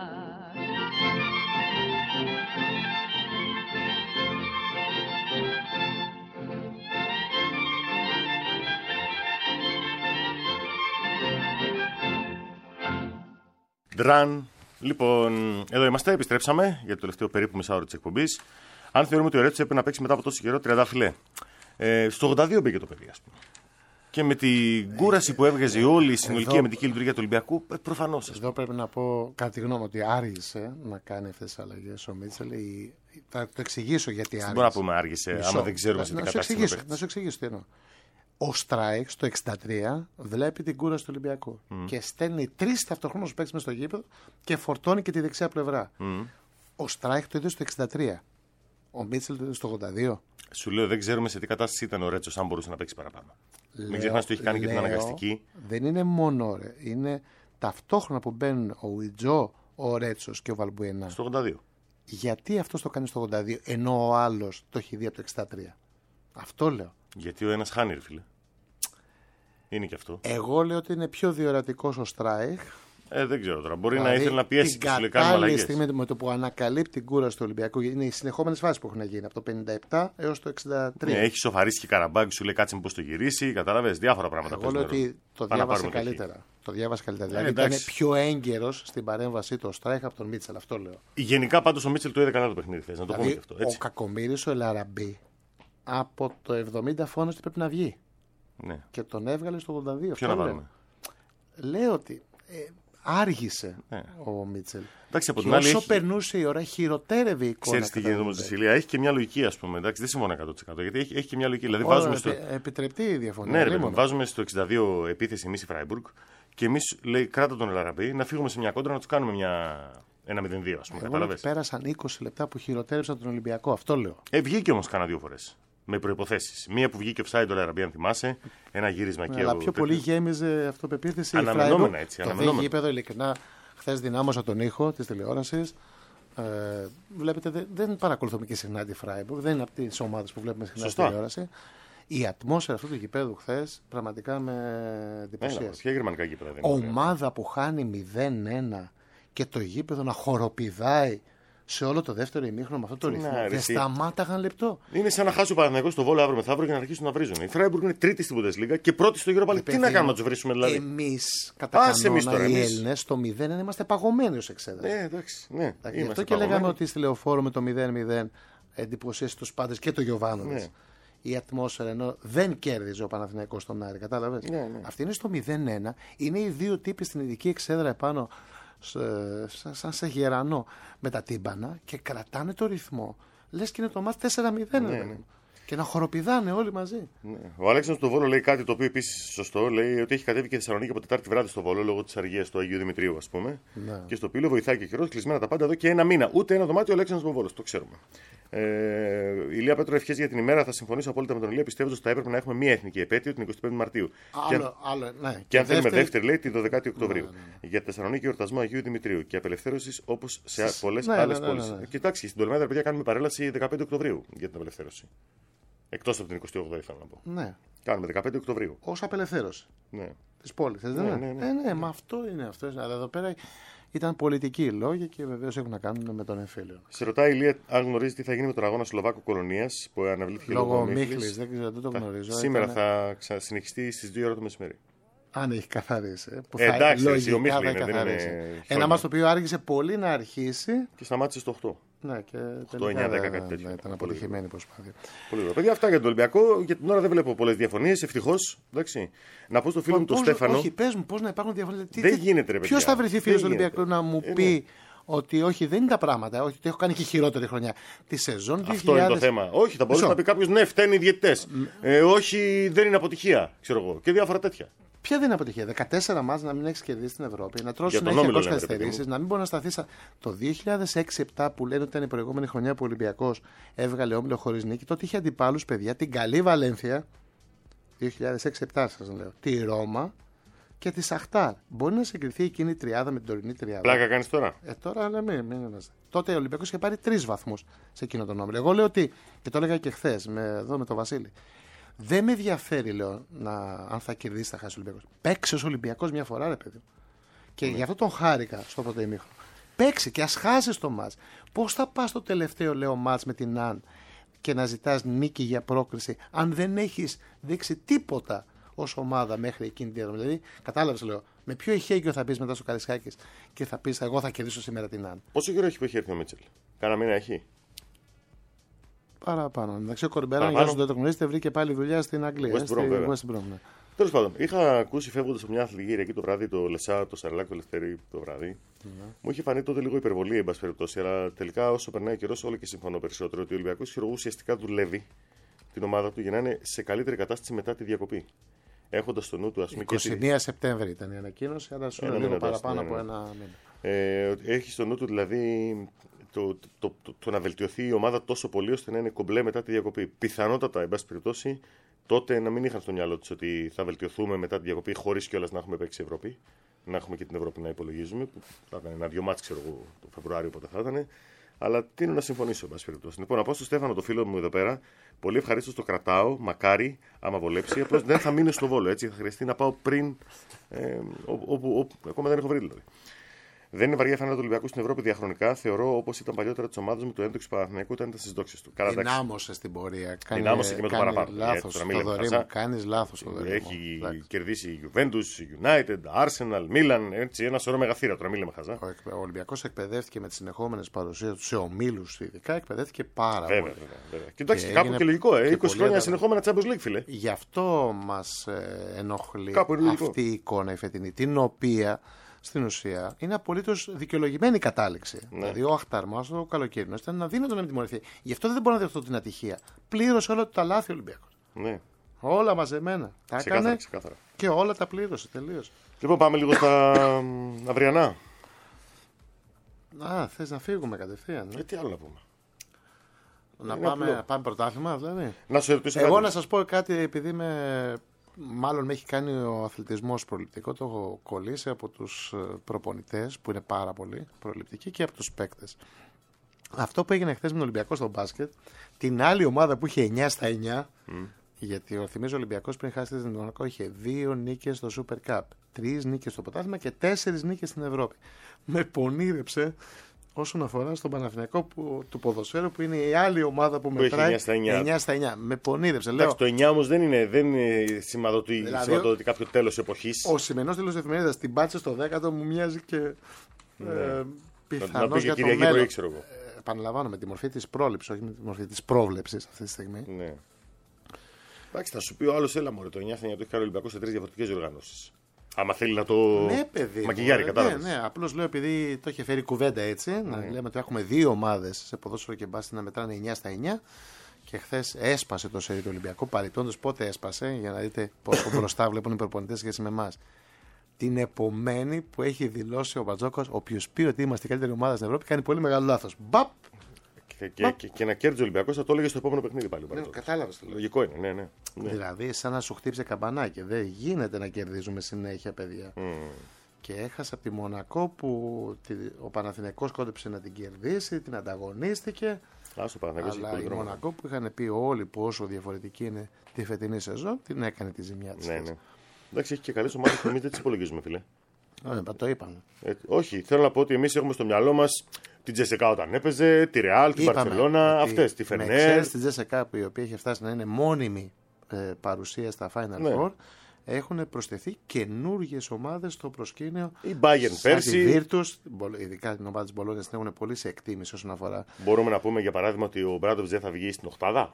Ντραν. Λοιπόν, εδώ είμαστε, επιστρέψαμε για το τελευταίο περίπου μισάωρο της εκπομπής. Αν θεωρούμε ότι ο Ρέτσος έπρεπε να παίξει μετά από τόσο καιρό, τριαντάφυλλε. Ε, στο ογδόντα δύο μπήκε το παιδί, ας πούμε. Και με την κούραση που έβγαζε όλη η συνολική Εδώ- αμυντική λειτουργία του Ολυμπιακού, ε, προφανώς. Εδώ πρέπει να πω κατά τη γνώμη ότι άργησε να κάνει αυτές τις αλλαγές ο Μίτσελ. Η- Θα το εξηγήσω γιατί άργησε. Δεν μπορούμε να πούμε άργησε, Μισό. άμα δεν ξέρουμε σε τι να, να σου κατάσταση εξηγήσω, είναι ο να σου εξηγήσω τι εννοώ. Ο Στράικ στο εξήντα τρία βλέπει την κούραση του Ολυμπιακού και στέλνει τρεις ταυτοχρόνως παίκτες μες στο γήπεδο και φορτώνει και τη δεξιά πλευρά. Mm. Ο Στράικ το είδε στο εξήντα τρία. Ο Μίτσελ το είδε στο ογδόντα δύο. Σου λέω, δεν ξέρουμε σε τι κατάσταση ήταν ο Ρέτσος, αν μπορούσε να παίξει παραπάνω. Μην Λέω- ξεχνάς ότι έχει κάνει και την λέω, αναγκαστική. Δεν είναι μόνο ρε. Είναι ταυτόχρονα που μπαίνουν ο Ιτζό, ο Ρέτσος και ο Βαλμπουενά. Στο ογδόντα δύο. Γιατί αυτό το κάνει στο ογδόντα δύο ενώ ο άλλος το έχει δει από το εξήντα τρία. Αυτό λέω. Γιατί ο ένας χάνει, ρε φίλε. Είναι και αυτό. Εγώ λέω ότι είναι πιο διορατικός ο Στράιχ Ε, δεν ξέρω τώρα. Μπορεί δηλαδή, να ήθελε να πιέσει και του λέει κάνουμε αλλαγές. στιγμή με το που ανακαλύπτει την κούραση του Ολυμπιακού, είναι οι συνεχόμενες φάσεις που έχουν γίνει από το πενήντα επτά έως το εξήντα τρία. Ναι, έχει σοφαρίσει και Καραμπάγκη, σου λέει κάτσε πώς το γυρίσει. Κατάλαβες διάφορα πράγματα. Εγώ λέω ότι το διάβασε καλύτερα. Το διάβασε καλύτερα. Δηλαδή ε, ήταν πιο έγκαιρος στην παρέμβασή του ο Στράιχ από τον Μίτσελ. Αυτό λέω. Γενικά πάντως ο Μίτσελ το είδε καλά το παιχνίδι. Θες να το δηλαδή, πούμε αυτό. Έτσι. Ο Κακομοίρης, ο Ελαραμπή, από το εβδομήντα φώνος ότι πρέπει να βγει. Ναι. Και τον έβγαλε στο ογδόντα δύο. Ποιο να βάλουμε. Λέω ότι ε, άργησε ναι. ο Μίτσελ. Εντάξει, από και την άλλη όσο έχει... περνούσε η ώρα, χειροτέρευε η εικόνα. Ξέρεις τι γίνεται όμως στη Σιλία. Έχει και μια λογική, ας πούμε. Εντάξει, δεν συμφωνώ εκατό τοις εκατό γιατί έχει, έχει και μια λογική. Δηλαδή, Ωραία, βάζουμε στο... επιτρεπτή η διαφωνία. Ναι, ρε, βάζουμε στο εξήντα δύο επίθεση εμείς η Φράιμπουργκ και εμείς λέει κράτα τον Ελαραμπή να φύγουμε σε μια κόντρα να του κάνουμε μια... ένα μηδέν δύο, ας πούμε. Εγώ πέρασαν είκοσι λεπτά που χειροτέρευσαν τον Ολυμπιακό. Αυτό λέω. Ε, βγήκε όμως κάνα δύο φορές. Με προϋποθέσεις. Μία που βγήκε offside ο Ελαραμπή, αν θυμάσαι. Ένα γύρισμα εκεί. Αλλά πιο πολύ γέμιζε αυτοπεποίθηση. Αναμενόμενα έτσι. Το δει γήπεδο, ειλικρινά. Χθες δυνάμωσα τον ήχο της τηλεόρασης. Ε, βλέπετε, δεν, δεν παρακολουθούμε και συχνά τη Φράιμπουργκ. Δεν είναι από τις ομάδες που βλέπουμε συχνά στη τηλεόραση. Η ατμόσφαιρα αυτού του γηπέδου χθες πραγματικά με εντυπωσίασε. Ποια γερμανικά γήπεδα δεν είναι. Ομάδα που χάνει μηδέν ένα και το γήπεδο να χοροπηδάει σε όλο το δεύτερο ημίχρονο με αυτό το ρυθμό. Δεν σταμάταγαν λεπτό. Είναι σαν να χάσει ο Παναθηναϊκός στο Βόλο αύριο μεθαύριο και να αρχίσουν να βρίζουν. Η Φράιμπουργκ είναι τρίτη στην Bundesliga και πρώτη στο γύρο πάλι. Τι να κάνουμε να του βρίσουμε δηλαδή. Εμείς κατά κανόνα οι Έλληνες στο μηδέν ένα είμαστε παγωμένοι ως εξέδρα. Ναι, εντάξει. Ναι, γι' αυτό και λέγαμε ότι στη Λεωφόρο με το μηδέν μηδέν εντυπωσίασε τους πάντες και το Γιοβάνοβιτς. Ναι. Η ατμόσφαιρα ενώ δεν κέρδιζε ο Παναθηναϊκός στον Άρη. Κατάλαβες. Ναι, ναι. Αυτή είναι στο μηδέν ένα. Είναι οι δύο τύποι στην ειδική εξέδρα επάνω. Σαν σε γερανό με τα τύμπανα και κρατάνε το ρυθμό. Λες και είναι το μάτς τέσσερα μηδέν. Ναι, ναι. Και να χοροπηδάνε όλοι μαζί. Ναι. Ο Αλέξανδρος στο Βόλο λέει κάτι το οποίο επίσης σωστό. Λέει ότι έχει κατέβει και Θεσσαλονίκη από Τετάρτη βράδυ στο Βόλο λόγω της αργίας του Αγίου Δημητρίου, ας πούμε. Ναι. Και στο Πύλο βοηθάει και ο καιρός, κλεισμένα τα πάντα εδώ και ένα μήνα. Ούτε ένα δωμάτιο ο Αλέξανδρος Βόλος. Το ξέρουμε. Ε, Ηλία Πέτρο, ευχές για την ημέρα. Θα συμφωνήσω απόλυτα με τον Ηλία. Πιστεύω ότι θα έπρεπε να έχουμε μία εθνική επέτειο την εικοστή πέμπτη Μαρτίου. Άλλο, και, άλλο, ναι. και, και αν θέλουμε δεύτερη, δεύτερη, λέει, την δωδεκάτη Οκτωβρίου. Ναι, ναι, ναι. Για τη Θεσσαλονίκη εορτασμό Αγίου Δημητρίου και απελευθέρωση όπως σε πολλές ναι, άλλες ναι, ναι, πόλεις. ναι, ναι. Κοιτάξτε, στην Τολμέδα, παιδιά, κάνουμε παρέλαση δεκαπέντε Οκτωβρίου για την απελευθέρωση. Εκτός από την εικοστή όγδοη, θέλω να πω. Ναι. Κάνουμε δεκαπέντε Οκτωβρίου. Ως απελευθέρωση. Ναι. Της πόλης, δεν ναι, είναι. Ναι, ναι. Ε, ναι, μα αυτό είναι. Αυτό είναι. Αλλά εδώ πέρα ήταν πολιτικοί οι λόγοι και βεβαίως έχουν να κάνουν με τον εμφύλιο. Σε ρωτάει η Ηλία αν γνωρίζει τι θα γίνει με τον αγώνα Σλοβάκο Κολονίας που αναβλήθηκε λόγω Μίχλης. Δεν ξέρω, δεν το γνωρίζω. Σήμερα ήταν... θα συνεχιστεί στις δύο ώρα το μεσημέρι. Αν έχει καθαρίσει. Που ε, θα εντάξει, λογικά ο Μίχλη θα είναι, καθαρίσει. Είναι ένα μας το οποίο άργησε πολύ να αρχίσει. Και σταμάτησε στο οκτώ. Ναι, και οκτώ εννιά δέκα κάτι τέτοιο. Ναι, ήταν αποτυχημένη προσπάθεια. Πολύ ωραία. Παιδιά, αυτά για τον Ολυμπιακό. Για την ώρα δεν βλέπω πολλές διαφωνίες. Ευτυχώς. Να πω στο φίλο μου τον Στέφανο. Όχι, πες μου πώς να υπάρχουν διαφωνίες. Δεν γίνεται, ρε παιδιά. Ποιος θα βρεθεί φίλος του Ολυμπιακού να μου πει ότι όχι, δεν είναι τα πράγματα. Όχι, ότι έχω κάνει και χειρότερη χρονιά. Τη σεζόν δύο χιλιάδες... Αυτό είναι το θέμα. Όχι, θα μπορούσε να πει κάποιο ναι, φταίνει οι διαιτητές. Ε, όχι, δεν είναι αποτυχία. Ξέρω εγώ. Και διάφορα τέτοια. Ποια δεν είναι αποτυχία. δεκατέσσερα μάτς να μην έχει κερδίσει στην Ευρώπη, να τρώσει συνέχεια καθυστερήσεις, να μην μπορεί να σταθεί. Το δύο χιλιάδες έξι επτά που λένε ότι ήταν η προηγούμενη χρονιά που ο Ολυμπιακός έβγαλε όμιλο χωρίς νίκη, τότε είχε αντιπάλους παιδιά την καλή Βαλένθια. δύο χιλιάδες έξι επτά σας λέω. Τη Ρώμα και τη Σαχτάρ. Μπορεί να συγκριθεί εκείνη η τριάδα με την τωρινή τριάδα. Πλάκα κάνεις τώρα. Ε, τώρα λέμε, μην, μην είμαστε. Τότε ο Ολυμπιακός είχε πάρει τρεις βαθμούς σε εκείνο τον όμιλο. Εγώ λέω ότι, και το έλεγα και χθες με, εδώ με τον Βασίλη. Δεν με ενδιαφέρει, λέω, να, αν θα κερδίσει θα χάσει ο Ολυμπιακός. Παίξει ως Ολυμπιακός μια φορά, ρε παιδί. Και mm. γι' αυτό τον χάρηκα στο πρώτο ημίχρονο. Παίξει και ας χάσει το μάτς. Πώς θα πας στο τελευταίο, λέω, μάτς με την Αν και να ζητάς νίκη για πρόκριση, αν δεν έχεις δείξει τίποτα ως ομάδα μέχρι εκείνη τη στιγμή. Δηλαδή, κατάλαβες, λέω, με ποιο ηχέγγυο θα μπεις μετά στο Καραϊσκάκης και θα πεις, εγώ θα κερδίσω σήμερα την Αν. Πόσο καιρό έχει που έχει έρθει ο Μίτσελ? Κάνα μήνα έχει. Παραπάνω. Εντάξει, ο Κορμπεράν, για όσους δεν το γνωρίζετε, βρήκε πάλι δουλειά στην Αγγλία. West Brom, West Brom, ναι. Τέλος πάντων, είχα ακούσει φεύγοντας από μια αθλητική εκεί το βράδυ το Λεσά, το Σαρλάκ, το Λευτέρη το βράδυ. Mm-hmm. Μου είχε φανεί τότε λίγο υπερβολή, εν πάση περιπτώσει, αλλά τελικά όσο περνάει ο καιρός, όλο και συμφωνώ περισσότερο ότι ο Ολυμπιακός ουσιαστικά δουλεύει την ομάδα του για να είναι σε καλύτερη κατάσταση μετά τη διακοπή. Έχοντας στο νου του, ας πούμε. είκοσι μία Σεπτέμβρη ήταν η ανακοίνωση, αλλά σου είναι λίγο παραπάνω από ένα μήνα. Ε, έχει στο νου του δηλαδή. Το, το, το, το, το να βελτιωθεί η ομάδα τόσο πολύ ώστε να είναι κομπλέ μετά τη διακοπή. Πιθανότατα, εν πάση περιπτώσει, τότε να μην είχαν στο μυαλό του ότι θα βελτιωθούμε μετά τη διακοπή χωρίς κιόλας να έχουμε παίξει Ευρώπη. Να έχουμε και την Ευρώπη να υπολογίζουμε. Που θα ήταν ένα-δυο μάτς, ξέρω εγώ, το Φεβρουάριο, πότε θα ήταν. Αλλά τίνω να συμφωνήσω, εν πάση περιπτώσει. Λοιπόν, να πω στον Στέφανο, το φίλο μου εδώ πέρα, πολύ ευχαρίστω το κρατάω, μακάρι, άμα βολέψει. Απλώ δεν θα μείνω στο Βόλο, έτσι. Θα χρειαστεί να πάω πριν. Ε, όπου ακόμα δεν έχω βρει δηλαδή. Δεν είναι βαριά φανέλα του Ολυμπιακού στην Ευρώπη διαχρονικά. Θεωρώ όπως ήταν παλιότερα τη ομάδα μου το έντοξη του Παναθηναϊκού όταν ήταν στις δόξες του. Δυνάμωσε στην πορεία. Δυνάμωσε και με το παραπάνω. Λάθος, Θοδωρή, κάνεις λάθος. Έχει κερδίσει η Juventus, United, Arsenal, Milan. Έτσι, ένα σωρό μεγαθύρα τώρα, μην λέμε χαζά. Ο Ολυμπιακός εκπαιδεύτηκε με τις συνεχόμενες παρουσίες του σε ομίλους ειδικά. Εκπαιδεύτηκε πάρα βέβαια, πολύ. Βέβαια, βέβαια. Και εντάξει, κάπου και λογικό. Ε, είκοσι χρόνια συνεχόμενα Champions League, φίλε. Γι' αυτό μας ενοχλεί αυτή η εικόνα η φετινή, την οποία. Στην ουσία είναι απολύτως δικαιολογημένη η κατάληξη. Ναι. Δηλαδή, ο Αχταρμάς, ο καλοκαιρινός, ήταν αδύνατο να μην τιμωρηθεί. Γι' αυτό δεν μπορώ να δεχτώ την ατυχία. Πλήρωσε όλα τα λάθη ο Ολυμπιακός. Ναι. Όλα μαζεμένα. Τα έκανε ξεκάθαρα. Και όλα τα πλήρωσε τελείως. Λοιπόν, πάμε λίγο στα αυριανά. Α, θες να φύγουμε κατευθείαν. Ε, τι άλλο να πούμε. Να πάμε, πάμε πρωτάθλημα, δηλαδή. Να σου ερωτήσω Εγώ κάτι. να σας πω κάτι, επειδή με. Μάλλον με έχει κάνει ο αθλητισμός προληπτικό, το έχω κολλήσει από τους προπονητές που είναι πάρα πολύ προληπτικοί και από τους παίκτες. Αυτό που έγινε χθες με τον Ολυμπιακό στο μπάσκετ, την άλλη ομάδα που είχε εννιά στα εννιά, mm. γιατί ο θυμίζω ο Ολυμπιακός πριν χάσει την Μονακό είχε δύο νίκες στο Super Cup, τρεις νίκες στο πρωτάθλημα και τέσσερις νίκες στην Ευρώπη. Με πονήρεψε όσον αφορά στον Παναθηναϊκό που, του ποδοσφαίρου που είναι η άλλη ομάδα που, που μετράει εννιά στα εννιά. Με πονίδεψε. Εντάξει, το εννιά όμως δεν είναι, δεν είναι σημαδότη, δηλαδή, σημαδότη κάποιο τέλος εποχής. Ο σημερινός τέλος εφημερίδας την πάτησε στο δέκατο μου μοιάζει και ναι. ε, πιθανώς για το μέλλον. Ε, επαναλαμβάνω με τη μορφή της πρόληψης, όχι με τη μορφή της πρόβλεψης αυτή τη στιγμή. Ναι. Εντάξει, θα σου πει ο άλλος, έλα μωρέ, το εννιά στα εννιά το έχει κάνει ο Ολυμπιακός σε τρεις διαφορετικές οργανώσεις. Άμα θέλει να το ναι, παιδί, μακιγιάρει, κατάλαβες. Ναι, ναι, απλώς λέω επειδή το είχε φέρει κουβέντα έτσι, mm. να λέμε ότι έχουμε δύο ομάδες σε ποδόσφαιρο και μπάσκετ να μετράνε εννιά στα εννιά και χθες έσπασε το σερί του Ολυμπιακού. Παρεπτόντως πότε έσπασε, για να δείτε πόσο μπροστά βλέπουν οι προπονητές σχέση με εμάς. Την επομένη που έχει δηλώσει ο Μπατζόκος, όποιος πει ότι είμαστε η καλύτερη ομάδα στην Ευρώπη, κάνει πολύ μεγάλο λάθος. Μπαπ! Και, και, και, και να κέρδιζε ο Ολυμπιακός θα το έλεγε στο επόμενο παιχνίδι πάλι. Ναι, κατάλαβες. Λογικό είναι, ναι, ναι, ναι. Δηλαδή, σαν να σου χτύψε καμπανάκι. Δεν γίνεται να κερδίζουμε συνέχεια, παιδιά. Mm. Και έχασε από τη Μονακό που ο Παναθηναϊκός κόντεψε να την κερδίσει, την ανταγωνίστηκε. Άσο, αλλά η Μονακό που είχαν πει όλοι πόσο διαφορετική είναι τη φετινή σεζόν, την έκανε τη ζημιά της. Ναι, ναι. Εντάξει, έχει και καλές ομάδες που εμείς δεν τις υπολογίζουμε, φίλε. Ε, το είπαμε. Ε, όχι, θέλω να πω ότι εμείς έχουμε στο μυαλό μας την Τζεσεκά όταν έπαιζε, τη Ρεάλ, την Μπαρσελόνα, αυτές, τη Φενέρ. Ξέρεις την Τζεσεκά που η οποία έχει φτάσει να είναι μόνιμη ε, παρουσία στα Final ναι. Four, έχουν προσθεθεί καινούργιες ομάδες στο προσκήνιο. Η Bayern πέρσι. Η Virtus, ειδικά την ομάδα της Μπολόνιας την έχουν πολύ σε εκτίμηση όσον αφορά. Μπορούμε να πούμε για παράδειγμα ότι ο Μπράντοβιτς δεν θα βγει στην οκτάδα.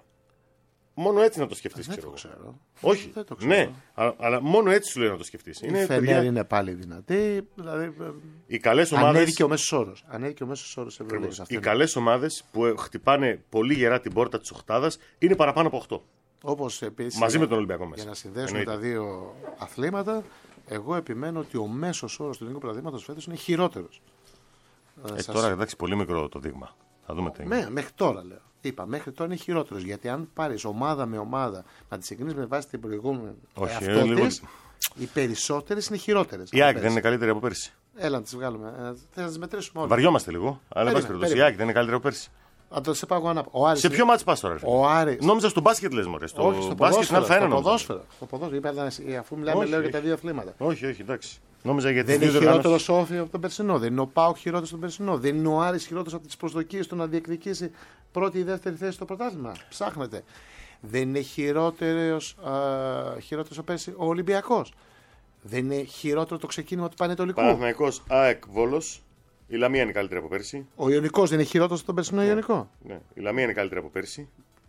Μόνο έτσι να το σκεφτείς, δεν ξέρω. Το ξέρω. Όχι, δεν το ξέρω. Ναι, αλλά, αλλά μόνο έτσι σου λέει να το σκεφτείς. Η Φενέρ παιδιά... είναι πάλι δυνατή. Δηλαδή, οι καλές ομάδες. Ανέβηκε ο μέσος όρος. Ανέβηκε ο μέσος όρος Ευρωλίγας. Οι καλές ομάδες που χτυπάνε πολύ γερά την πόρτα της οκτάδας είναι παραπάνω από οκτώ. Όπως επίσης. Μαζί με τον Ολυμπιακό μέσα. Για να συνδέσουμε εννοείται. Τα δύο αθλήματα, εγώ επιμένω ότι ο μέσος όρος του ελληνικού πρωταθλήματος φέτος είναι χειρότερος. Ε, σας... Τώρα εντάξει, πολύ μικρό το δείγμα. Θα δούμε τι. Ναι, μέχρι τώρα λέω. Είπα, μέχρι τώρα είναι χειρότερος. Γιατί αν πάρεις ομάδα με ομάδα να τις συγκρίνεις με βάση την προηγούμενη αυτό λίγο... της, οι περισσότερες είναι χειρότερες. Η ΑΕΚ δεν είναι καλύτερη από πέρσι. Έλα να τις βγάλουμε. Θες να τις μετρήσουμε όλες. Βαριόμαστε λίγο. Αλλά βάση περιπτώσει. Η ΑΕΚ δεν είναι καλύτερη από πέρσι. Αν το σε πάω ανά... Σε ποιο μάτς πας τώρα? Ο Άρης. Νόμιζα στο μπάσκετ λες μωρέ. Στο όχι, στο μπάσκετ ποδόσφαιρο. θα Στο ποδόσφαιρο. Στο ποδόσφαιρο. Αφού μιλάμε όχι, λέω όχι. για τα δύο αθλήματα. Όχι, όχι, εντάξει. Νόμιζα για δεν είναι χειρότερο Σόφι από τον περσινό. Δεν είναι ο Πάοκ χειρότερο από τον περσινό. Δεν είναι ο Άρης χειρότερο από τις προσδοκίες του να διεκδικήσει πρώτη ή δεύτερη θέση στο πρωτάθλημα. Ψάχνετε. Δεν είναι χειρότερος από πέρσι ο Ολυμπιακός. Δεν είναι χειρότερο το ξεκίνημα του Πανετολικού. Παναθηναϊκός, ΑΕΚ, Βόλος. Η Λαμία είναι καλύτερη από πέρσι. Ο Ιωνικός δεν είναι χειρότερος από τον περσινό ναι, Ιωνικό. Ναι. Η Λαμία είναι καλύτερη από πέρσι.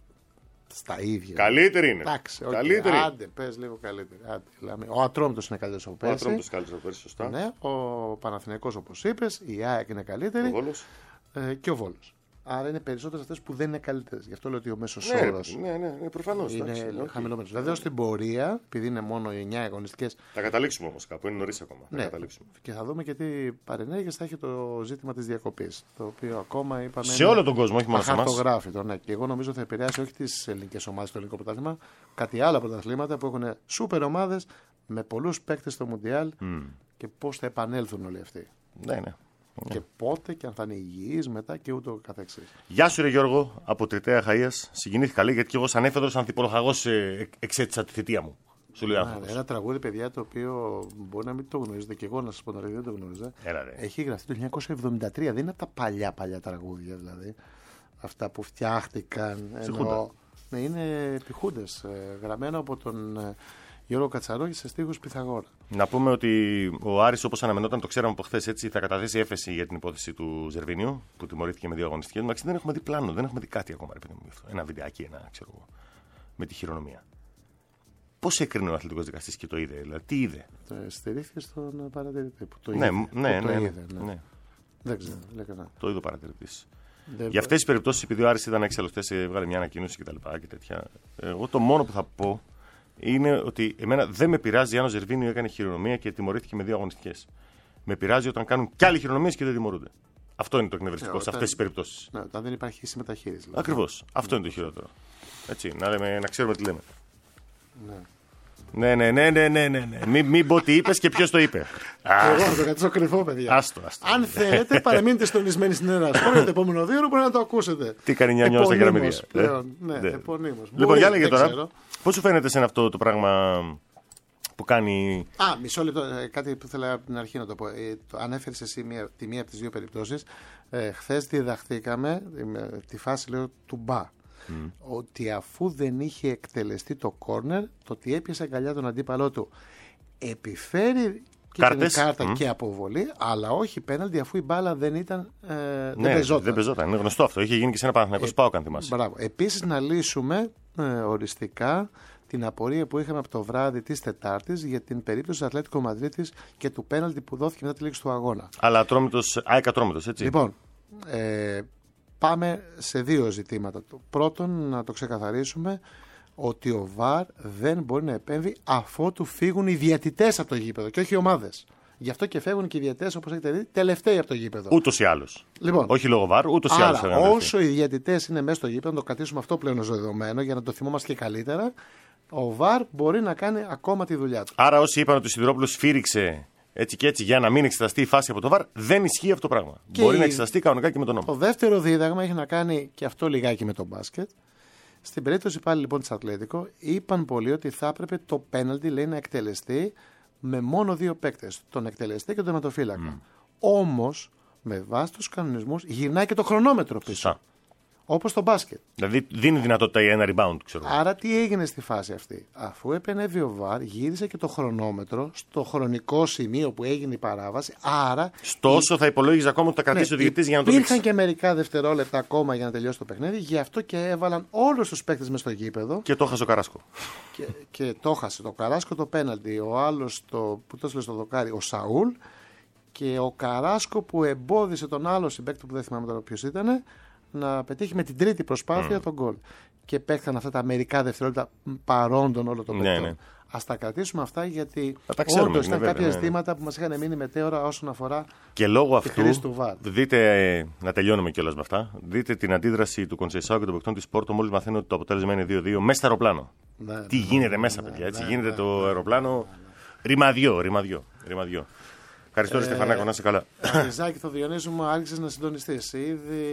Στα ίδια. Καλύτερη είναι. Εντάξει, okay. Καλύτερη. Άντε, πες λίγο καλύτερη. Άντε, ο Ατρόμητος είναι καλύτερος από πέρσι. Ο Ατρόμητος καλύτερος από πέρσι, σωστά. Ναι, ο Παναθηναϊκός όπως είπες, η ΑΕΚ είναι καλύτερη. Ο Βόλος. Ε, και ο Βόλος. Άρα είναι περισσότερες αυτές που δεν είναι καλύτερες. Γι' αυτό λέω ότι ο μέσος ναι, όρος ναι, ναι, ναι, προφανώς, είναι χαμηλότερος. Βέβαια στην πορεία, επειδή είναι μόνο οι εννιά αγωνιστικές. Θα καταλήξουμε όμως κάπου, είναι νωρίς ακόμα. Ναι. Θα καταλήξουμε. Και θα δούμε και τι παρενέργειες θα έχει το ζήτημα της διακοπής. Το οποίο ακόμα είπαμε. Σε όλο τον κόσμο, όχι μόνο σε εμάς. Χαρτογράφητο, ναι. Και εγώ νομίζω θα επηρεάσει όχι τις ελληνικές ομάδες στο ελληνικό πρωτάθλημα, κάτι άλλα πρωταθλήματα που έχουν σούπερ ομάδες με πολλούς παίκτες στο Μουντιάλ mm. και πώς θα επανέλθουν όλοι αυτοί. Ναι, ναι. Και πότε και αν θα είναι υγιής μετά και ούτω καθεξής. Γεια σου, ρε Γιώργο, από Τριτέα Χαΐας. Συγκινήθηκα λέει γιατί και εγώ, σαν έφεδρος ανθιπολογαγός, εξέτησα τη θητεία μου. Σου λέει άνθρωπος. Ένα τραγούδι, παιδιά, το οποίο μπορεί να μην το γνωρίζετε και εγώ να σας πω ότι δεν το γνωρίζα. Έχει γραφτεί το χίλια εννιακόσια εβδομήντα τρία. Δεν είναι από τα παλιά παλιά τραγούδια δηλαδή. Αυτά που φτιάχτηκαν. Ενώ, ναι, είναι επιχούντες. Γραμμένο από τον Γιώργο Κατσαρόγη σε στίχους Πυθαγόρα. Να πούμε ότι ο Άρης, όπως αναμενόταν, το ξέραμε από χθες, έτσι, θα καταθέσει έφεση για την υπόθεση του Ζερβίνιου, που τιμωρήθηκε με δύο αγωνιστικές. Μα δεν έχουμε δει πλάνο, δεν έχουμε δει κάτι ακόμα. Ρε, αυτό. Ένα βιντεάκι, ένα ξέρω εγώ, με τη χειρονομία. Πώς έκρινε ο αθλητικός δικαστής και το είδε, δηλαδή, τι είδε. Το στηρίχθηκε στον παρατηρητή. Που το ναι, είδε, ναι, που ναι, το ναι, είδε, ναι. ναι. Δεν ξέρω, λέει κανένα. Το είδε ο παρατηρητής. Δεν... Για αυτές τις περιπτώσεις, επειδή ο Άρης ήταν έξι άλλωστε, έβγαλε μια ανακοίνωση και τα λοιπά και τέτοια. Εγώ το μόνο που θα πω είναι ότι εμένα δεν με πειράζει αν ο Ζερβίνιο έκανε χειρονομία και τιμωρήθηκε με δύο αγωνιστικές. Με πειράζει όταν κάνουν κι άλλοι χειρονομίες και δεν τιμωρούνται. Αυτό είναι το εκνευριστικό σε αυτές τις περιπτώσεις. Ναι, όταν δεν υπάρχει συμμεταχείριση. Δηλαδή. Ακριβώς. Αυτό είναι το χειρότερο. Έτσι, να, λέμε, να ξέρουμε τι λέμε. Ναι. Ναι, ναι, ναι, ναι, ναι, ναι. Μην, μην πω τι είπες και ποιος το είπε. Εγώ θα το κρατήσω κρυφό, παιδιά. Άστο, άστο. Αν θέλετε, παραμείνετε συντονισμένοι στην Νέα Σπορ για το επόμενο δύο ώρο μπορεί να το ακούσετε. Τι κάνει μια νιώσα στα γραμμίδια. Ναι, επωνύμως. Λοιπόν, για λέγε τώρα. Πώς σου φαίνεται σε αυτό το πράγμα που κάνει. Α, μισό λεπτό. Κάτι που ήθελα από την αρχή να το πω. Ανέφερες εσύ μία, τη μία από τις δύο περιπτώσεις. Ε, χθες διδαχθήκαμε τη φάση, λέω, του μπα. Mm. Ότι αφού δεν είχε εκτελεστεί το κόρνερ, το ότι έπιασε αγκαλιά τον αντίπαλό του επιφέρει και την κάρτα mm. και αποβολή, αλλά όχι πέναλτι αφού η μπάλα δεν ήταν. Ε, δεν ναι, πεζόταν. Δεν πεζόταν. Είναι γνωστό αυτό. Είχε γίνει και σε ένα Παναθηναϊκό ε, ΣΠΑΟΚ, αν θυμάσαι. Μπράβο. Επίσης, να λύσουμε ε, οριστικά την απορία που είχαμε από το βράδυ της Τετάρτης για την περίπτωση του Ατλέτικο Μαδρίτης και του πέναλτι που δόθηκε μετά τη λήξη του αγώνα. Αλλά Ατρόμητος, ΑΕΚ Ατρόμητος, έτσι. Λοιπόν. Ε, Πάμε σε δύο ζητήματα. Πρώτον, να το ξεκαθαρίσουμε ότι ο ΒΑΡ δεν μπορεί να επέμβει αφότου φύγουν οι διαιτητές από το γήπεδο και όχι οι ομάδες. Γι' αυτό και φεύγουν και οι διαιτητές, όπως έχετε δει, τελευταίοι από το γήπεδο. Ούτως ή άλλως. Λοιπόν, όχι λόγω ΒΑΡ, ούτως ή άλλως. Άρα, όσο οι διαιτητές είναι μέσα στο γήπεδο, να το κρατήσουμε αυτό πλέον ως δεδομένο για να το θυμόμαστε και καλύτερα, ο ΒΑΡ μπορεί να κάνει ακόμα τη δουλειά του. Άρα, όσοι είπαν ότι ο Σιδηρόπουλος σφύριξε. Έτσι και έτσι για να μην εξεταστεί η φάση από το ΒΑΡ, δεν ισχύει αυτό το πράγμα. Και μπορεί η... να εξεταστεί κανονικά και με τον νόμο. Το δεύτερο δίδαγμα έχει να κάνει και αυτό λιγάκι με το μπάσκετ. Στην περίπτωση πάλι λοιπόν της Ατλέτικο, είπαν πολλοί ότι θα έπρεπε το πέναλτι λέει να εκτελεστεί με μόνο δύο παίκτες. Τον εκτελεστή και τον τερματοφύλακα. Mm. Όμως, με βάση τους κανονισμούς, γυρνάει και το χρονόμετρο πίσω. Σα. Όπως το μπάσκετ. Δηλαδή δίνει δυνατότητα για ένα rebound, ξέρω. Άρα τι έγινε στη φάση αυτή. Αφού επενέβη ο ΒΑΡ, γύρισε και το χρονόμετρο στο χρονικό σημείο που έγινε η παράβαση. Άρα. Στόσο η... θα υπολόγιζε ακόμα ότι θα κρατήσει ναι, ο διαιτητής για να το δείξει. Υπήρχαν και μερικά δευτερόλεπτα ακόμα για να τελειώσει το παιχνίδι. Γι' αυτό και έβαλαν όλους τους παίκτες μες στο γήπεδο. Και το χάσε ο Καράσκο. Και, και το χάσε το Καράσκο το πέναλτι. Ο άλλος το, που το έστειλε στο δοκάρι, ο Σαούλ. Και ο Καράσκο που εμπόδισε τον άλλο συμπαίκτη που δεν θυμάμαι τώρα ποιος ήταν. Να πετύχει με την τρίτη προσπάθεια mm. τον γκολ. Και παίχταν αυτά τα μερικά δευτερόλεπτα παρόντων όλο το παιχνίδι. Ναι, ναι. Ας τα κρατήσουμε αυτά γιατί όντως ήταν κάποια ναι, ζητήματα ναι. που μας είχαν μείνει μετέωρα όσον αφορά και λόγω τη αυτού, χρήση του ΒΑΡ. Δείτε, να τελειώνουμε κιόλας με αυτά, δείτε την αντίδραση του Κονσεϊσάου και των παικτών της Πόρτο μόλις μαθαίνουν ότι το αποτέλεσμα είναι δύο δύο μέσα στο αεροπλάνο. Ναι, Τι ναι, γίνεται ναι, μέσα, ναι, παιδιά. Έτσι, ναι, γίνεται ναι, το αεροπλάνο ναι, ναι. ρημαδιό, ρημαδιό, ρημαδιό. Ευχαριστώ, ε, Στεφανάκο, να είσαι καλά. Ριζάκη, το Διονύση μου, άρχισες να συντονιστείς. Ήδη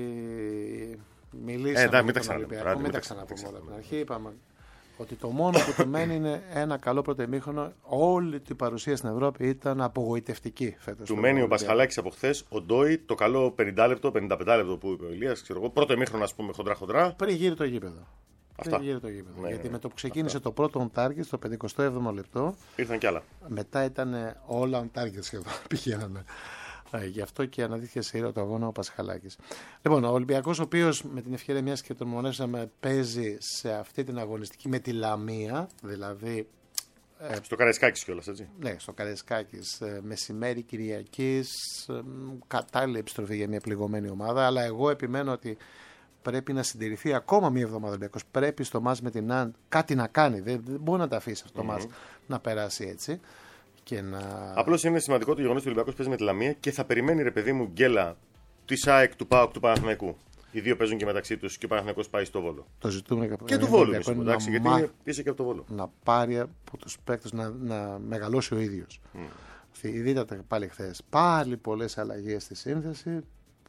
μιλήσαμε ε, για τον Ολυμπιακό. Μην τα ξαναπούμε όλα από την αρχή. Είπαμε ότι το μόνο που του μένει είναι ένα καλό πρώτο ημίχρονο. Όλη την παρουσία στην Ευρώπη ήταν απογοητευτική φέτος. Του μένει ο Πασχαλάκης από χθες, ο Ντόι, το καλό πενήντα λεπτό, πενήντα πέντε λεπτό που είπε ο Ηλίας, ξέρω εγώ. Πρώτο ημίχρονο, ας πούμε, χοντρά-χοντρά. Πριν γύρει το γήπεδο. Αυτά. Πριν γύρει το γήπεδο. Ναι, Γιατί ναι, με το που ξεκίνησε αυτά. Το πρώτο on target στο πενηκοστό έβδομο λεπτό. Ήρθαν κι άλλα. Μετά ήταν όλα on target σχεδόν. Πηγαίνανε. Ε, γι' αυτό και αναδείχθηκε σε ήρωα το αγώνα ο Πασχαλάκης. Λοιπόν, ο Ολυμπιακός, ο οποίος με την ευκαιρία μιας και τον μονέσαμε, παίζει σε αυτή την αγωνιστική με τη Λαμία, δηλαδή. Ε, στο Καραϊσκάκης κιόλας, έτσι. Ναι, στο Καραϊσκάκης. Ε, μεσημέρι Κυριακής. Ε, κατάλληλη επιστροφή για μια πληγωμένη ομάδα. Αλλά εγώ επιμένω ότι πρέπει να συντηρηθεί ακόμα μία εβδομάδα ο Ολυμπιακός. Πρέπει στο μάτς με την Άντ κάτι να κάνει. Δεν, δεν μπορεί να τα αφήσει αυτό το mm-hmm. μάτς να περάσει έτσι. Να... Απλώς είναι σημαντικό το γεγονός ότι ο Ολυμπιακός παίζει με τη Λαμία και θα περιμένει, ρε παιδί μου, γκέλα της ΑΕΚ, του ΠΑΟΚ, του Παναθηναϊκού. Οι δύο παίζουν και μεταξύ τους και ο Παναθηναϊκός πάει στο Βόλο. Το ζητούμε και, και του Βόλου, μισό, εντάξει, γιατί μά... είναι πίσω και από το Βόλο. Να πάρει από τους παίκτες να, να μεγαλώσει ο ίδιος. Mm. Είδατε πάλι χθες πάλι πολλές αλλαγές στη σύνθεση.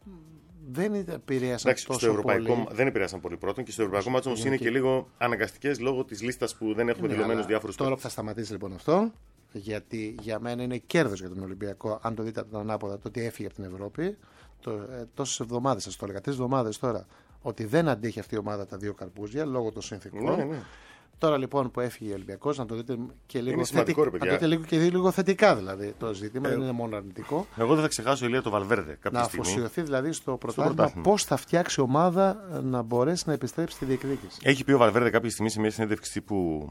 Δεν επηρέασαν Εντάξει, τόσο στο ευρωπαϊκό, πολύ. Δεν επηρέασαν πολύ πρώτον και στο ευρωπαϊκό μάτσο όμως είναι και λίγο αναγκαστικές λόγω της λίστας που δεν έχουμε Ναι, δηλωμένους αλλά διάφορους τώρα παίκτες. που θα σταματήσει λοιπόν αυτό, γιατί για μένα είναι κέρδος για τον Ολυμπιακό, αν το δείτε από τον ανάποδα, το ότι έφυγε από την Ευρώπη. Το, ε, τόσες εβδομάδες, σας το έλεγα, τρεις εβδομάδες τώρα, ότι δεν αντέχει αυτή η ομάδα τα δύο καρπούζια λόγω των συνθηκών. Ναι, ναι. Τώρα λοιπόν που έφυγε ο Ολυμπιακός, να το δείτε και λίγο, Είναι σημαντικό, ρε να παιδιά. το δείτε λίγο, και λίγο θετικά δηλαδή το ζήτημα, Ε, δεν είναι μόνο αρνητικό. Εγώ δεν θα ξεχάσω, Ηλία, το Βαλβέρδε κάποια Να στιγμή. αφοσιωθεί δηλαδή στο πρωτάθλημα, πρωτάθλημα. πώς θα φτιάξει ομάδα να μπορέσει να επιστρέψει στη διεκδίκηση. Έχει πει ο Βαλβέρδε κάποια στιγμή σε μια συνέντευξη τύπου.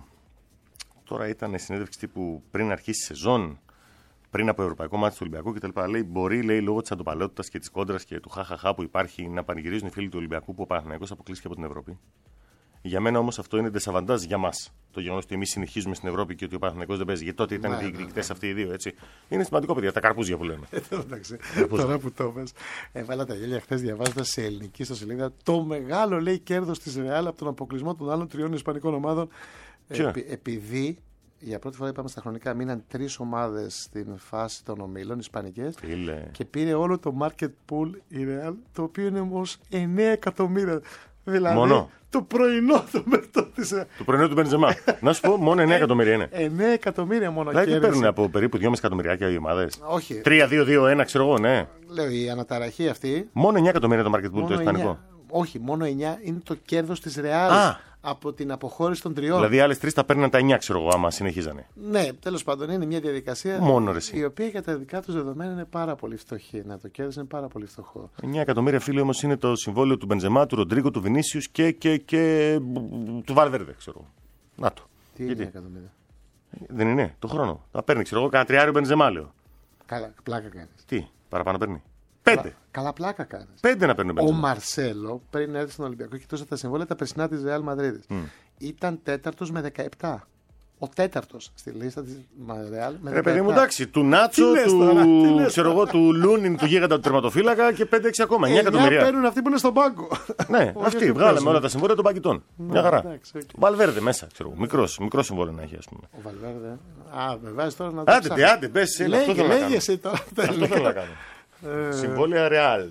Τώρα ήταν συνέντευξη τύπου πριν αρχίσει η σεζόν, πριν από ευρωπαϊκό μάτι του Ολυμπιακού κτλ. Λέει, μπορεί, λέει, λόγω της αντοπαλότητας και της κόντρας και του χαχαχά που υπάρχει να πανηγυρίζουν οι φίλοι του Ολυμπιακού που ο Παναθηναϊκός αποκλείστηκε από την Ευρώπη. Για μένα όμως αυτό είναι ντεσαβαντάζ για μας. Το γεγονός ότι εμείς συνεχίζουμε στην Ευρώπη και ότι ο Παναθηναϊκός δεν παίζει. Γιατί τότε ήταν Ναι, οι ναι, διεκδικητές ναι. αυτοί οι δύο. Έτσι. Είναι σημαντικό, παιδιά, τα καρπούζια που λέμε. Εντάξει, τώρα που το πες, έβαλα τα γέλια χθες διαβάζοντας σε ελληνική στο σελίδα το μεγάλο, λέει, κέρδος της Ρεάλ από τον αποκλεισμό των άλλων τριών ισπανικών ομάδων. Επει, επειδή για πρώτη φορά είπαμε στα χρονικά μείναν τρεις ομάδες στην φάση των ομίλων ισπανικές Φίλε. και πήρε όλο το market pool η Ρεάλ, το οποίο είναι όμως εννέα εκατομμύρια. Δηλαδή Μόνο. το πρωινό το μέτρο της Το πρωινό του Μπενζεμά. Να σου πω, μόνο εννέα εκατομμύρια είναι. εννέα εκατομμύρια μόνο Δηλαδή τι κέρδισε. παίρνουν από περίπου δυόμισι εκατομμυριάκια οι ομάδες. Όχι, τρία δύο δύο ένα, ξέρω εγώ, ναι. λέω η αναταραχή αυτή. Μόνο εννέα εκατομμύρια το market pool το Μόνο ισπανικό. εννιά. Όχι, μόνο εννιά είναι το κέρδος της Ρεάλ Α. από την αποχώρηση των τριών. Δηλαδή οι άλλες τρεις τα παίρνουν τα εννιά, ξέρω εγώ, άμα συνεχίζανε. Ναι, τέλος πάντων είναι μια διαδικασία Μόνο ρε εσύ. η οποία για τα δικά τους δεδομένα είναι πάρα πολύ φτωχή. Να το κέρδος είναι πάρα πολύ φτωχό. εννέα εκατομμύρια, φίλοι, όμως είναι το συμβόλαιο του Μπενζεμά, του Ροντρίγκο, του Βινίσιους και, και, και του Βαλβέρδε, ξέρω εγώ. Να το. Τι Γιατί? είναι εκατομμύρια. Δεν είναι, το χρόνο. Τα παίρνει, ξέρω εγώ, κανένα τριάριο Μπενζεμά, λέω. Καλά, πλάκα κάνεις. Τι, παραπάνω παίρνει. Πέντε. Καλά, καλά πλάκα κάνεις. Πέντε να παίρνει ο Ο Μπενζεμά. Μαρσέλο πριν έρθει στον Ολυμπιακό και κοιτούσε τα συμβόλαια τα περσινά της Ρεάλ Μαδρίτης. Mm. Ήταν τέταρτος με δεκαεπτά. Ο τέταρτος στη λίστα της Ρεάλ με Ρε παιδί μου, δεκαεπτά. εντάξει, του Νάτσο, Τι λες τώρα, τι του, λες ξέρω εγώ, του Λούνιν, του γίγαντα του τερματοφύλακα και πέντε έξι ακόμα. εννέα εννιά εκατομμύρια. παίρνουν αυτοί που είναι στον πάγκο. Ναι, Όχι αυτοί. αυτοί Βγάλαμε παίζουν. όλα τα συμβόλαια των παγκητών. Μια χαρά. εντάξει, οκ. Βαλβέρδε μέσα, ξέρω εγώ. Μικρός, μικρό συμβόλαιο να έχει, ας πούμε. Ο Βαλβέρδε. Α, με βάζει τώρα να το Άντε, ψάχνω. τε, άντε, πες, έλα, αυτό Λέγε, θέλω να λέγε κάνω. εσύ τώρα. Αυτό θέλω να κάνω. Ε, Συμβόλαια Real.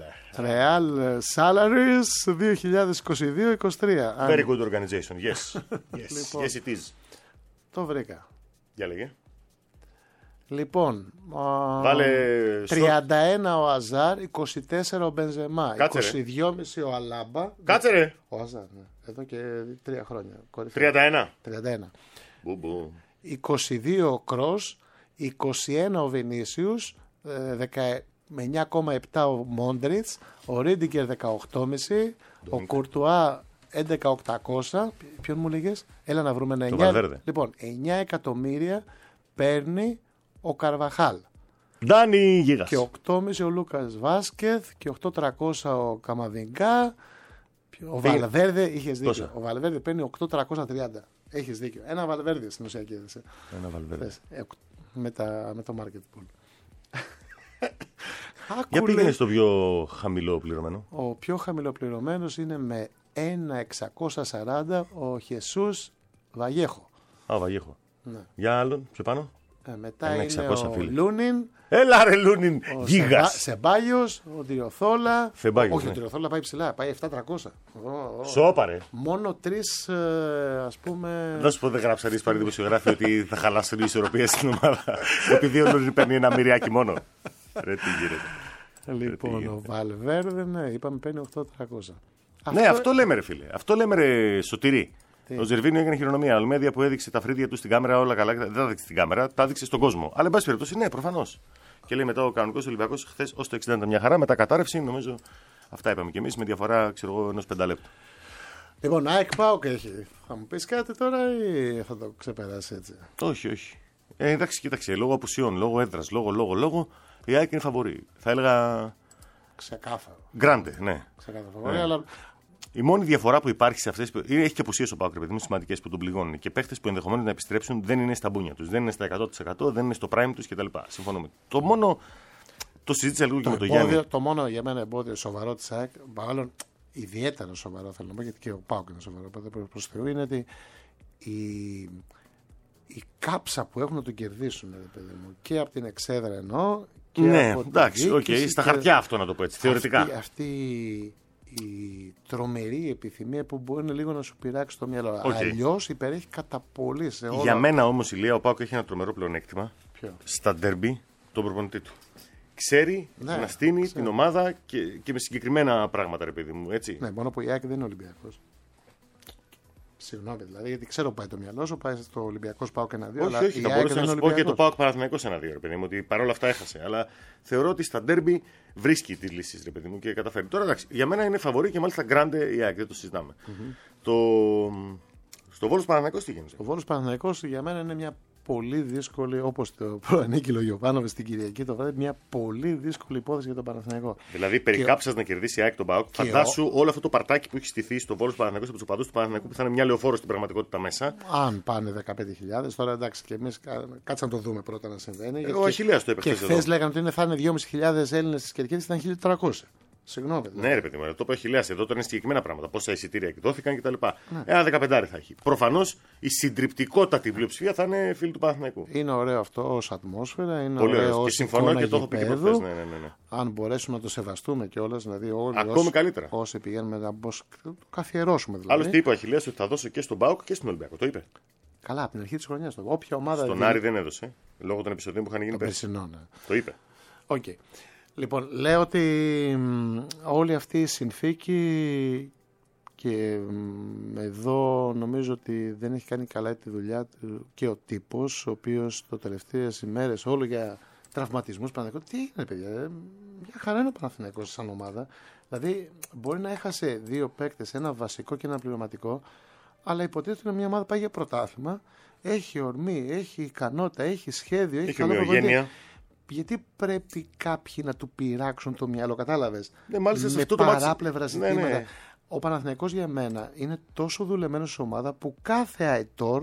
Real Salaries δύο χιλιάδες είκοσι δύο είκοσι τρία. Αν- Very good organization. Yes. Yes, Λοιπόν. yes it is. Το βρήκα. Για λέγε. Λοιπόν, α, Βάλε στο- τριάντα ένα ο Αζάρ, είκοσι τέσσερα ο Μπενζεμά, Κάτσε, ρε. είκοσι δυόμισι ο Αλάμπα. Κάτσε ρε. Ο Αζάρ, ναι. Εδώ και τρία χρόνια. κορυφή. τριάντα ένα. τριάντα ένα. Μπουμπου. είκοσι δύο ο Κρός, είκοσι ένα ο Βινίσιους, ε, δεκαεννιά κόμμα επτά ο Μόντριτς, ο Ρίντιγκερ δεκαοκτώ κόμμα πέντε, ο Κουρτουά έντεκα χιλιάδες οκτακόσια. Ποιον μου λέγες? Έλα να βρούμε ένα Το εννιά. Βαλβέρδε. Λοιπόν, εννιά εκατομμύρια παίρνει ο Καρβαχάλ. Ντάνι Γίγας. Και οκτώ κόμμα πέντε ο Λούκας Βάσκεθ και οκτώ χιλιάδες τριακόσια ο Καμαβιγκά. Ο Πήγε- Βαλβέρδε, είχες δίκιο. Πόσα? Ο Βαλβέρδε παίρνει οκτώ χιλιάδες τριακόσια τριάντα. Έχεις δίκιο. Ένα Βαλβέρδε στην ουσία κέρδισε. Ένα Βαλβέρδε. Θες, ε, με, τα, με το market pool. Για Άκου, πήγαινε λέει, στο πιο χαμηλό πληρωμένο. ο πιο χαμηλοπληρωμένος είναι με ένα χιλιάδες εξακόσια σαράντα ο Χεσούς Βαγέχο. Α, Βαγέχο. Ναι. Για άλλον, πιο πάνω. Ε, μετά Ένα είναι εξακόσια, ο φίλε. Λούνιν, Έλα ρε Λούνιν. ο Γίγας. Σεμπά- Σεμπάγιος, ο Τριοθόλα. Φεμπάγιος, Όχι, ναι. ο Τριοθόλα πάει ψηλά, πάει επτά χιλιάδες τριακόσια. Ω, ω. Σώπα ρε. Μόνο τρεις, ε, ας πούμε. Δεν σου πω, δεν γράψαν οι παραδημοσιογράφοι ότι θα χαλάσουν η ισορροπία στην ομάδα. Επειδή ο Λούνιν παίρνει ένα μυριάκι μόνο. Ρε τι γίνεται. Λοιπόν, τι ο Βαλβέρδε, ναι, είπαμε παίρνει οκτώ χιλιάδες τριακόσια. Ναι, αυτό λέμε ρε φίλε. Αυτό λέμε ρε Σωτηρή. Τι? Ο Ζερβίνιο έκανε χειρονομία. Αλμέδια που έδειξε τα φρύδια του στην κάμερα, όλα καλά. Δεν τα έδειξε στην κάμερα, τα έδειξε στον κόσμο. Αλλά εν πάση περιπτώσει, ναι, προφανώ. Και λέει μετά ο κανονικό Ολυμπιακό χθε ω το εξήντα ήταν μια χαρά. Μετά κατάρρευση, νομίζω. Αυτά είπαμε κι εμεί με διαφορά, ξέρω εγώ, ενό πενταλέπτου. Λοιπόν, ΑΕΚ ΠΑΟΚ έχει. Θα μου πει κάτι τώρα ή θα το ξεπεράσει έτσι? Όχι, όχι. Ε, εντάξει, κοίταξε. Λόγω απουσιών, λόγω έδρα, λόγω, λόγω, λόγο, η ΑΕΚ είναι φαβορή. Θα έλεγα. Ξεκάθαρο. Γκράντε, ναι. Ξεκάθαρο φαβορί, αλλά Η μόνη διαφορά που υπάρχει σε αυτέ. Έχει και απουσίε ο Πάοκ, παιδί μου, σημαντικέ που τον πληγώνουν. Και παίχτε που ενδεχομένω να επιστρέψουν δεν είναι στα μπούνια του, δεν είναι στα εκατό τοις εκατό, δεν είναι στο prime του κτλ. Συμφωνούμε. Το μόνο. Το συζήτησα λίγο και το, με τον εμπόδιο, Γιάννη. το μόνο για μένα εμπόδιο σοβαρό τη ΑΕΚ, μάλλον ιδιαίτερα σοβαρό θέλω να πω, γιατί και ο ΠΑΟΚ είναι σοβαρό, οπότε προς Θεού, είναι ότι η, η κάψα που έχουν να τον κερδίσουν, ρε παιδί μου, και από την εξέδρα εννοώ. Και ναι, από εντάξει, οκ, okay, στα χαρτιά αυτό να το πω έτσι, θεωρητικά. Αυτή, αυτή η τρομερή επιθυμία που μπορεί να λίγο να σου πειράξει το μυαλό. Okay. Αλλιώς υπερέχει κατά πολύ σε όλα. Για μένα όμως, Ηλία, ο ΠΑΟΚ έχει ένα τρομερό πλεονέκτημα. Ποιο? Στα ντέρμπι τον προπονητή του. Ξέρει ναι, να στείνει ξέρω. την ομάδα και, και με συγκεκριμένα πράγματα, ρε παιδί μου. Έτσι. Ναι, μόνο που η ΑΕΚ δεν είναι Ολυμπιακός. Συγγνώμη δηλαδή, γιατί ξέρω που πάει το μυαλό σου, πάει στο Ολυμπιακό ΠΑΟΚ ένα δύο. Όχι, αλλά όχι, θα μπορούσα να σου πω και το ΠΑΟΚ Παναθηναϊκός ένα δύο, ρε παιδί μου, ότι παρόλα αυτά έχασε. Αλλά θεωρώ ότι στα ντέρμπι βρίσκει τις λύσεις, ρε παιδί μου, και καταφέρει. Τώρα εντάξει, για μένα είναι φαβορί και μάλιστα γκράντε η ΑΕΚ, δεν το συζητάμε. Mm-hmm. Το... Στο Βόλος Παναθηναϊκός τι γίνεται? Στο Βόλος Παναθηναϊκός για μένα είναι μια πολύ δύσκολη, όπως το προανήκειλε ο Γιωβάνοβιτς στην Κυριακή το βράδυ, μια πολύ δύσκολη υπόθεση για τον Παναθηναϊκό. Δηλαδή, περί κάψας να κερδίσει η ΑΕΚ τον ΠΑΟΚ, φαντάσου ο... όλο αυτό το παρτάκι που έχει στηθεί στο Βόλος Παναθηναϊκός από τους οπαδούς του Παναθηναϊκού που θα είναι μια λεωφόρο στην πραγματικότητα μέσα. Αν πάνε δεκαπέντε χιλιάδες, τώρα εντάξει, και εμείς κάτσε να το δούμε πρώτα να συμβαίνει. Ο Αχιλλέας το είπε και χθες λέγανε ότι είναι, θα είναι δυόμισι χιλιάδες Έλληνες στις Κερκίδες, ήταν χίλια τετρακόσια. Συγγνώμη. Δηλαδή. Ναι, ρε παιδί μου, το είπε ο Αχιλλέας. Εδώ τώρα είναι συγκεκριμένα πράγματα. Πόσα εισιτήρια εκδόθηκαν κτλ. Ναι. Ένα δεκαπεντάρι θα έχει. Προφανώς η συντριπτικότατη πλειοψηφία θα είναι φίλοι του Παναθηναϊκού. Είναι ωραίο αυτό ως ατμόσφαιρα. Είναι πολύ ωραίο ως συμφωνώ και το έχω πει και προχθές. Ναι, ναι, ναι. Αν μπορέσουμε να το σεβαστούμε κιόλας, δηλαδή όλοι. Ακόμη ως, καλύτερα. Όσοι πηγαίνουμε να το καθιερώσουμε δηλαδή. Άλλωστε είπε ο Αχιλλέας ότι θα δώσω και στον ΠΑΟΚ και στον Ολυμπιακό. Το είπε. Καλά, από την αρχή της χρονιάς. Όποια ομάδα. Στον Άρη δεν έδωσε. Λόγω των επεισοδίων που είχαν γίνει πέρσι. Ναι. Το είπε. Okay. Λοιπόν, λέω ότι όλη αυτή η συνθήκη και εδώ νομίζω ότι δεν έχει κάνει καλά τη δουλειά του και ο τύπος, ο οποίος το τελευταίες ημέρες όλο για τραυματισμούς Παναθηναϊκού. Τι είναι, παιδιά, μια χαρά είναι ο Παναθηναϊκός σαν ομάδα. Δηλαδή μπορεί να έχασε δύο παίκτες, ένα βασικό και ένα πληρωματικό, αλλά υποτίθεται είναι μια ομάδα που πάει για πρωτάθλημα, έχει ορμή, έχει ικανότητα, έχει σχέδιο, έχει, έχει ομοιογένεια. Γιατί πρέπει κάποιοι να του πειράξουν το μυαλό, κατάλαβες? Ναι, μάλιστα με αυτό παράπλευρα το ζητήματα. Ναι, ναι. Ο Παναθηναϊκός για μένα είναι τόσο δουλεμένος σε ομάδα που κάθε αετόρ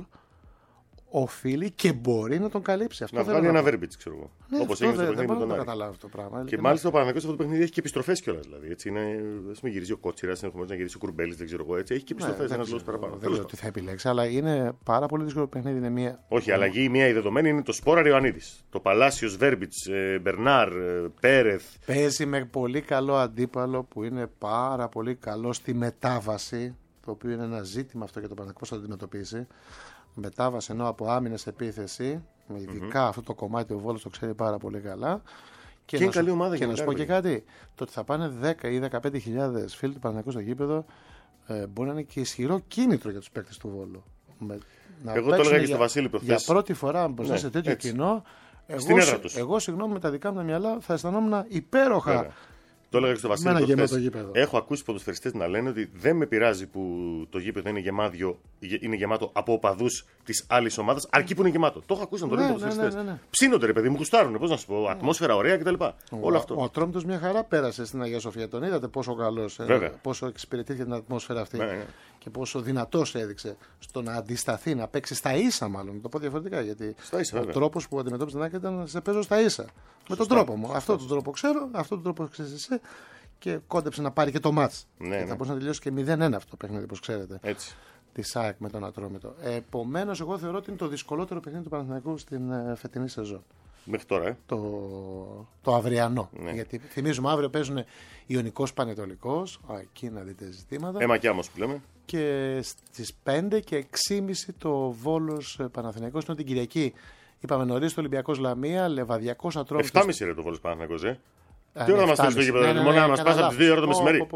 οφείλει και μπορεί να τον καλύψει. Αυτό να βγάλει ένα Βέρμπιτς, ξέρω εγώ. Ναι, όπως έγινε στο παιχνίδι με τον Άρη. Το πράγμα. Και μάλιστα ο Παναθηναϊκός αυτό το παιχνίδι έχει και επιστροφές κιόλας. Δηλαδή, έτσι είναι, ας πούμε, γυρίζει ο Κότσιρας, ενδεχομένως να γυρίσει ο Κουρμπέλης, δεν ξέρω εγώ. Έτσι. Έχει και επιστροφές, ναι, ένας λόγος παραπάνω. Δεν ξέρω τι θα επιλέξει, αλλά είναι πάρα πολύ δύσκολο παιχνίδι. Είναι μια... Όχι, η αλλαγή, η μία η δεδομένη είναι το Σπόρα Ιωαννίδης. Το Παλάσιος Βέρμπιτς, Μπερνάρ, Πέρεθ. Παίζει με πολύ καλό αντίπαλο που είναι πάρα πολύ καλό στη μετάβαση. Το οποίο είναι ένα ζήτημα αυτό για τον Παναθηναϊκό, πώς θα το αντιμετωπίσει. Μετάβαση ενώ από άμυνα σε επίθεση, ειδικά mm-hmm. αυτό το κομμάτι ο Βόλος το ξέρει πάρα πολύ καλά. Και, και είναι καλή ομάδα. Και να σου πω και κάτι, το ότι θα πάνε δέκα ή δεκαπέντε χιλιάδες φίλοι του Παναθηναϊκού στο γήπεδο ε, μπορεί να είναι και ισχυρό κίνητρο για τους παίκτες του Βόλου. Με, εγώ το έλεγα και στο Βασίλη προχθές. Για πρώτη φορά μπροστά ναι, σε τέτοιο έτσι. κοινό, εγώ, εγώ συγγνώμη με τα δικά μου τα μυαλά θα αισθανόμουν υπέροχα. Βέβαια. Το έλεγα και στο Βασίλη προχθές. Έχω ακούσει ποδοσφαιριστές να λένε ότι δεν με πειράζει που το γήπεδο είναι, γεμάδιο, είναι γεμάτο από οπαδούς της άλλης ομάδας, αρκεί που είναι γεμάτο. Το έχω ακούσει να το λένε ποδοσφαιριστές. Ναι, ναι, ναι. Ψήνονται, ρε παιδί μου, γουστάρουν. Πώς να σου πω, ατμόσφαιρα ωραία κτλ. Όλο αυτό. Ο Ατρόμητος μια χαρά πέρασε στην Αγία Σοφία. Τον είδατε πόσο καλός, ε, πόσο εξυπηρετήθηκε την ατμόσφαιρα αυτή. Ναι, ναι. Και πόσο δυνατός έδειξε στο να αντισταθεί, να παίξει στα ίσα, μάλλον. Να το πω διαφορετικά. Γιατί ίσα, ο τρόπος που αντιμετώπιζε την ΑΕΚ ήταν να σε παίζω στα ίσα. Με τον τρόπο μου. Αυτό τον τρόπο ξέρω, αυτό τον τρόπο ξέρει εσύ. Και κόντεψε να πάρει και το μάτς. Ναι, και θα ναι. μπορούσε να τελειώσει και μηδέν ένα αυτό το παιχνίδι, όπως ξέρετε. Έτσι. Τη ΑΕΚ με τον Ατρόμητο. Επομένως, εγώ θεωρώ ότι είναι το δυσκολότερο παιχνίδι του Παναθηναϊκού στην ε, φετινή σεζόν. Μέχρι τώρα, ε. Το, το αυριανό. Ναι. Γιατί θυμίζουμε αύριο παίζουν Ιωνικός Πανετολικός. Εκεί να δείτε ζητήματα. Έμα και άμμος που λέμε. Και στις πέντε και έξι και μισή το Βόλος Παναθηναϊκός. Ενώ την Κυριακή είπαμε νωρίς το Ολυμπιακός Λαμία, Λεβαδιακός Ατρόμητος. εφτά και μισή ρε το Βόλος Παναθηναϊκός, ε. Τι ώρα να μας στείλει στο γήπεδο, μόνο να μας πας από τις δύο ώρα το μεσημέρι.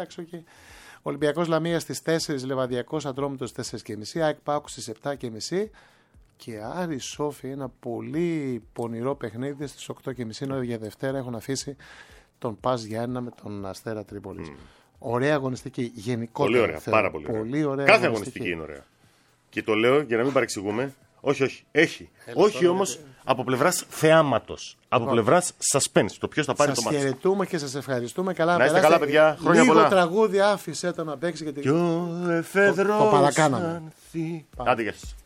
Ολυμπιακός Λαμία στις τέσσερις, Λεβαδιακός Ατρόμητος στις τέσσερις και μισή, ΑΕΚ ΠΑΟΚ στις επτά και μισή και Άρη Σόφι, ένα πολύ πονηρό παιχνίδι στις οκτώ και μισή, ενώ για Δευτέρα έχουν αφήσει τον Πας Γιάννενα με τον Αστέρα Τρίπολης. Mm. Ωραία αγωνιστική γενικότερα. Πολύ ωραία, πάρα πολύ, πολύ ωραία. Κάθε αγωνιστική. αγωνιστική είναι ωραία. Και το λέω για να μην παρεξηγούμε. Όχι, όχι. Έχει. Έλα, όχι όμως είναι... από πλευράς θεάματος. Από λοιπόν, πλευράς suspense. Το ποιος θα πάρει σας το μάτι. Σας χαιρετούμε και σας ευχαριστούμε. Καλά, να είστε καλά, παιδιά. Χρόνια λίγο πολλά. Λίγο τραγούδι άφησε το να παίξει. Γιατί... Κι ο εφεδρός το, το παρακάναμε. Άντε, γεια σας.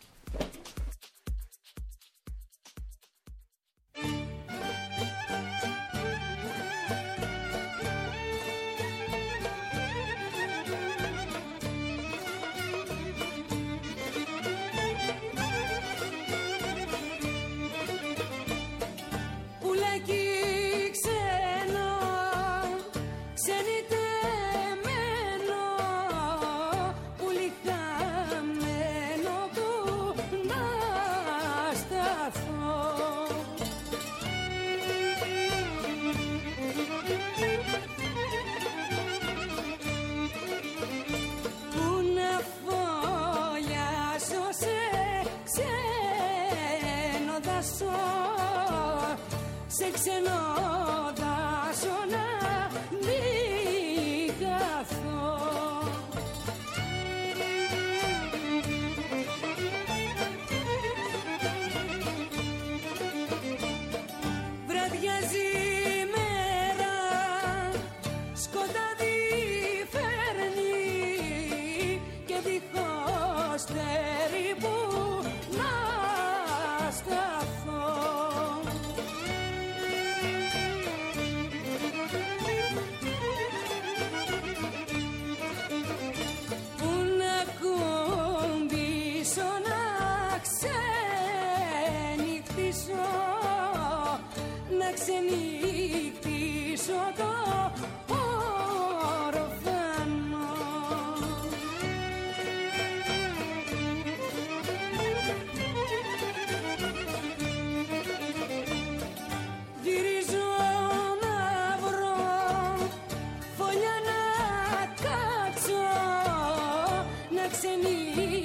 οροφάνω. Γυρίζω να βρω φωλιά να κάτσω, να ξενυχτήσω